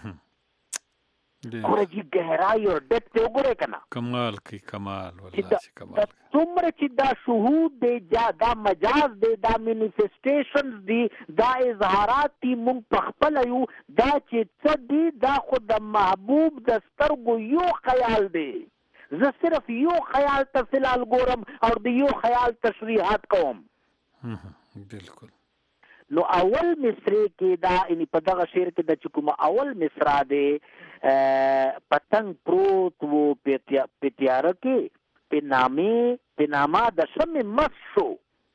ګوره جی گہرائی اور ډیپ ته وګورئ کنه. کمال کی کمال والله چې کمال. څومره چې دا شهود دی، دا مجاز دی، دا مینیفیسټیشنز دی، دا اظهارات دي، مونږ په خپل یو دا چې څه دی دا خو د محبوب د سترګو یو خیال دی. زه صرف یو خیال ته فلال ګورم او د یو خیال تشریحات کوم. بالکل. نو اول مصرې کې دا یعنی په دغه شعر کې د چې کوم اول مصرا دی پتنګ پروت و پتیاره کې په نامې په نامه د شمع مس شو.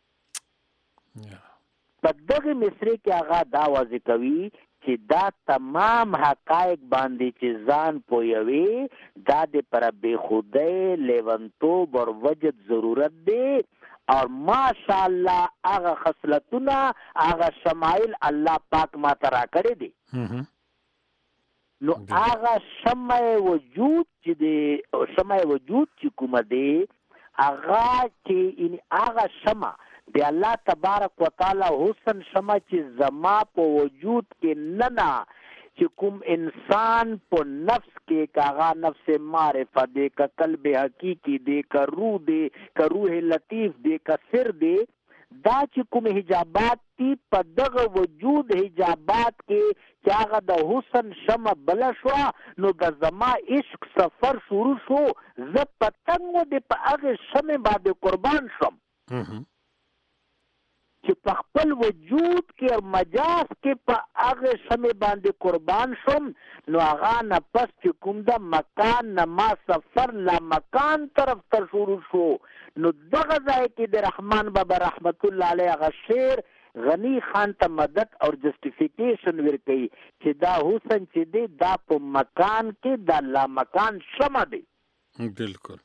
په دغه مصرې کې هغه دا واضح کوي چې دا تمام حقایق باندې چې ځان پویوي دا د پر بے خودی لیونتوب اور وجد ضرورت دی. اور ماشاءاللہ هغه خصلتونه هغه شمایل الله پاک ما ترا کړی دی. نو هغه شمع وجود چې دی شمع وجود چې کومه دی هغه چې ان هغه شمع دی الله تبارک وتعالى حسن شمع چې زما په وجود کې ننا چې کوم انسان په نفس کې کاغا نفس معرفت دی، کا قلب حقیقی دی، کا روح دی، کا روح لطیف دی، کا سر دی، دا چې کوم حجابات تی په دغه وجود حجابات کې چې هغه د حسن شمع بل شو نو د زما عشق سفر شروع شو. زه پتنګ دی په هغه شمع باندې قربان شم چې په خپل وجود کې او مجاز کې په هغه شمع باندې قربان شم. نو هغه نه پس چې کوم د مکان نه ما سفر لا مکان طرف ته شروع شو. نو دغه ځای کې د رحمان بابا رحمت الله علیه هغه شعر غنی خان ته مدد او جسټیفیکیشن ورکړي چې دا حسن چې دی دا په مکان کې د لا مکان شمع دی. بالکل.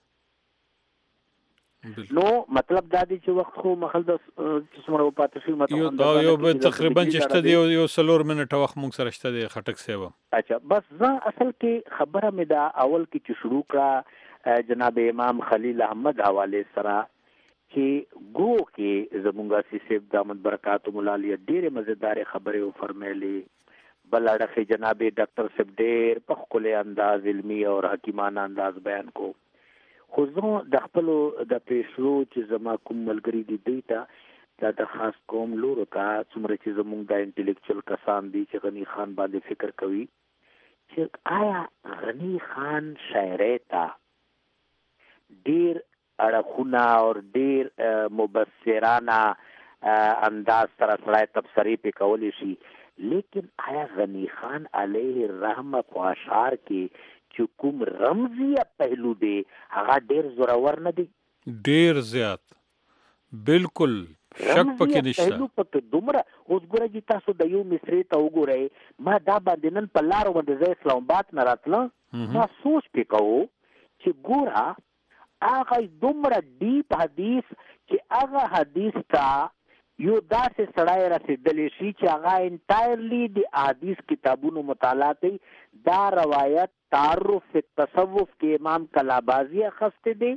نو مطلب دا دی چې وخت خو مخل د څومره پاتې شي مطلب یو یو به تقریبا چې شته دی یو سلور منټه وخت مونږ سره شته دی خټک سیوا. اچھا بس زه اصل کې خبره مې دا اول کې چې شروع کړه جناب امام خلیل احمد حواله سره چې ګو کې زمونږه سیسیب دامت برکاتو مولالی ډېرې مزیدار خبرې و فرمایلی. بل اړخ جناب ډاکټر صاحب ډېر په خپل انداز علمی او حکیمانه انداز بیان کو. خو زه د خپلو د پیشرو چې زما کوم ملګري دي دوی ته دا د خاص کوم لورو ته څومره چې زمونږ د انټلیکچوال کسان دي چې غنی خان باندې فکر کوي چې آیا غنی خان شاعری ته ډېر اړخونه او ډېر مبصرانه انداز سره سړی تبصرې پې کولی شي، لیکن آیا غنی خان علیه الرحمه په اشعار کې چې کوم رمزي پهلو دی هغه ډیر زورور نه دی؟ ډیر زیات. بالکل شک پکې نشته. پهلو پکې دومره. اوس ګوره چې تاسو د یو مصرې ته وګورئ، ما دا باندې نن په لارو باندې زه اسلام آباد نه راتلم، ما سوچ پې کوو چې ګوره هغه دومره ډیپ حدیث چې هغه حدیث ته یو داسې سړی رسېدلی شي چې هغه انټایرلی د احادیث کتابونو مطالعه کوي. دا روایت تعارف فی التصوف کې امام کلابازی اخسته دی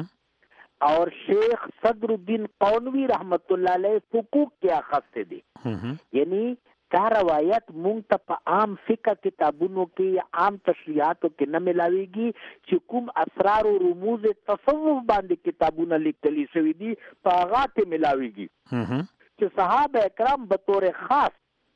اور شیخ صدر الدین قونوی رحمت الله علیه فقوق کې اخسته دی. یعنی دا روایت مونږ ته په عام فقه کتابونو کې یا عام تشریحاتو کې نه ملاويږي چې کوم اسرار او رموز تصوف باندې کتابونه لیکلي شوي دي په هغه کې ملاويږي چې صحابه کرام به طور خاص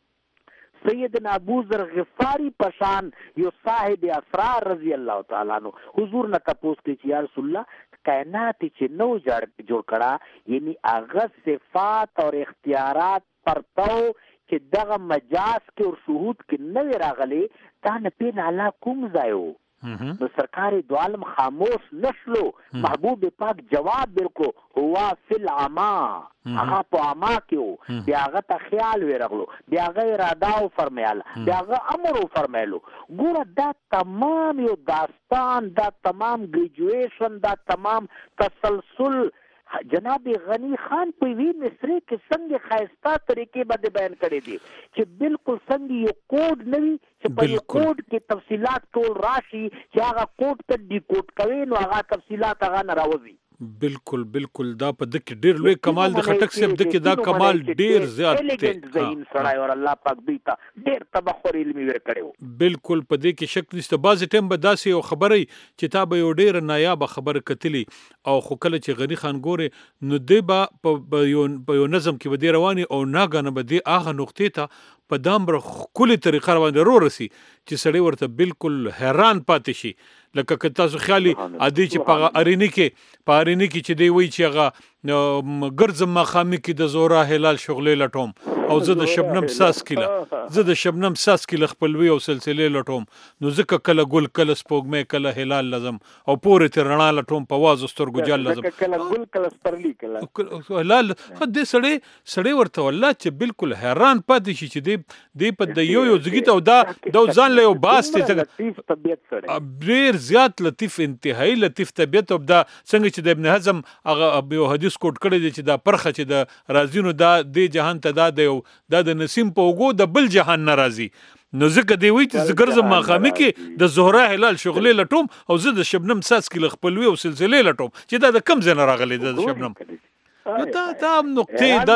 سیدنا ابو ذر غفاری پشان یو صاحب اسرار رضی الله تعالی عنہ حضور نه تاسو کې چې یا رسول الله کائنات چې نو جوړ جوړ کړه یعنی هغه صفات او اختیارات پرتو چې دغه مجاز کې او شهود کې نه راغلي دا نه پین الله کوم ځایو نو سرکار دو عالم خاموش نشلو. محبوب پاک جواب ورکو هوا فی العما هغه په عما کې بیا هغه ته خیال ورغلو بیا هغه اراده او فرمایل بیا هغه امر او فرمایلو. ګوره دا تمام یو داستان دا تمام ګریجویشن دا تمام تسلسل جناب غنی خان په وی مصری کې څنګه خاصه طریقې باندې بیان کړی دي چې بالکل څنګه یو کوډ نوي چې په یو کوډ کې تفصيلات ټول راشي چې هغه کوډ ته ډیکوډ کوي نو هغه تفصيلات هغه نه راوځي. بالکل بالکل دا په دکې ډیر لوی کمال د خټک صاحب دکې دا کمال ډیر زیات دی. الګنت زین سړی اور الله پاک دیتا ډیر تبخور علمي ور کړو. بالکل په دې کې شک نشته. بعض ټیم به داسې یو خبري چې تا به یو ډیر نایاب خبره کتلی او خو کله چې غنی خان ګوره نو دی به په یو په یو نظم کې به دی رواني او ناګانه به دی هغه نقطې ته په دامبر کلی طریقه باندې رو رسی چې سړی ورته بالکل حیران پاتې شي. لکه که تاسو خیالي عادي چې په ارینی کې په ارینی کې چې دی وی چې هغه ګرځم مخامي کې د زورا هلال شغلې لټوم او زه د شبنم ساس کله زه د شبنم ساس کله خپلوي او سلسله لټوم نو ځکه کله ګل کله سپوږمې کله هلال لازم او پورې تر رڼا لټوم په واز سترګو جال لازم کله ګل کله سپرلی کله هلال دې سړی سړی ورته والله چې بالکل حیران پاتې شي چې دی دی په د یو یو ځګیت او دا د ځان له یو باس ته لطیف طبيعت سره ډیر زیات لطیف انتهایی لطیف طبيعت او دا څنګه چې د ابن حزم هغه یو حدیث کوټ کړی دی چې دا پرخه چې د رازینو دا د جهان ته دا د دا د نسیم په وګو د بل جهان ناراضي نو ځکه دی وی چې ذکر زما خامي کې د زهره هلال شغلې لټوم او زه د شبنم ساس کې خپلوي او سلسله لټوم چې دا د کم ځای نه راغلی د شبنم نو دا دا نقطې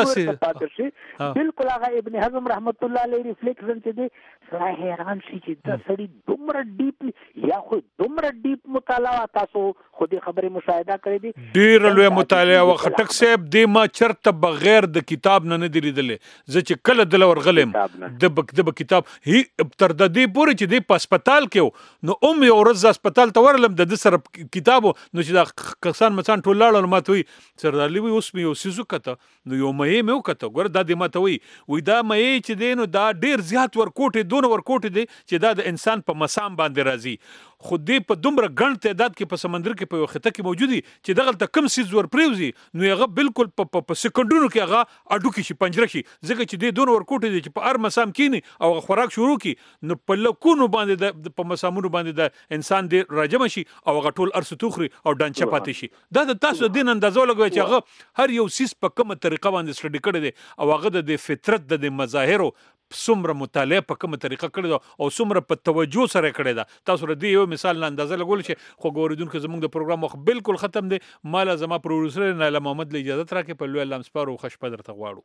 داسې بالکل هغه ابن حزم رحمت الله علیه ریفلیکشن چې دی سړی حیران شي چې دا سړی دومره ډیپ یا خو دومره ډیپ مطالعه تاسو خو دې خبرې مشاهده کړې دي ډېره لویه مطالعه وه. خټک صاحب دې ما چېرته بغیر د کتاب نه نه دي لیدلې. زه چې کله دله ورغلم د به کتاب هي تر د دې پورې چې دی په هسپتال کې و نو ام یو ورځ زه هسپتال ته ورغلم د ده سره کتاب و نو چې دا کسان مڅان ټول لاړل نو ما ته وایي سردارلي وایي اوس مې یو څیز وکته نو یو مهې مې وکته ګوره دا دې ما ته وایي وایي دا مهې چې دی نو دا ډېر زیات ورکوټې دونه ورکوټې دی چې دا د انسان په مسام باندې راځي خو دې په دومره ګڼ تعداد کې په سمندر کې په یو خطه کې موجود دي چې دغلته کم څیز ور پرېوځي نو هغه بالکل په په سکندونو کې هغه اډوکې شي پنجره شي ځکه چې دې دونه ورکوټې دي چې په هر مسام کینی او خوراک شروع کی نو په لکونو باندې د په مسامونو باندې د انسان دې راجم شي او هغه ټول ارسو توخري او ډانچه پاتې شي. دا د تاسو دین اندازو لګوي چې هغه هر یو سیس په کومه طریقه باندې سټډي کړی دی او هغه د فطرت د مظاهرو څومره مطالعه په کومه طریقه کړې ده او څومره په توجه سره کړې ده. تاسو ردی یو مثال نه اندازه لګول چې خو ګوریدونکو زموږ د پروګرام وخت بالکل ختم دی. مالا زما پروډوسر نایله محمد له اجازه راکې په لوی الله مسپارو خوش پدر ته غواړو.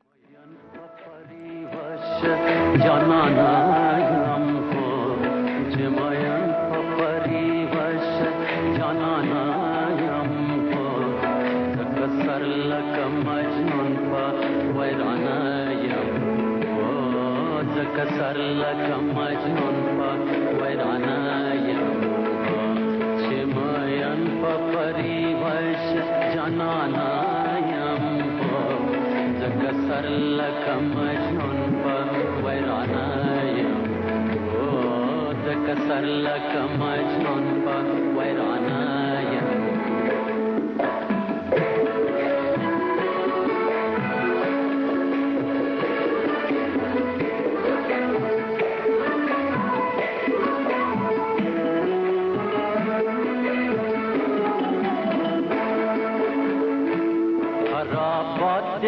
جانانا هم کو جمايان پپری وش جانانا هم کو تکسر لک مجنون پا ویرانا کسر لک مجنون پا ویرانا یم چماین پا پریوش جانانا یم کسر لک مجنون پا ویرانا یم کسر لک مجنون پا ویرانا یم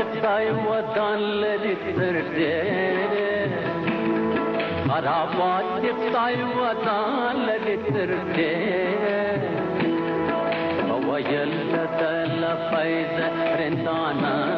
خدای ودان لري تر ډېره خرابات خدای ودان لري تر ډېره ویل دل فیض رندانا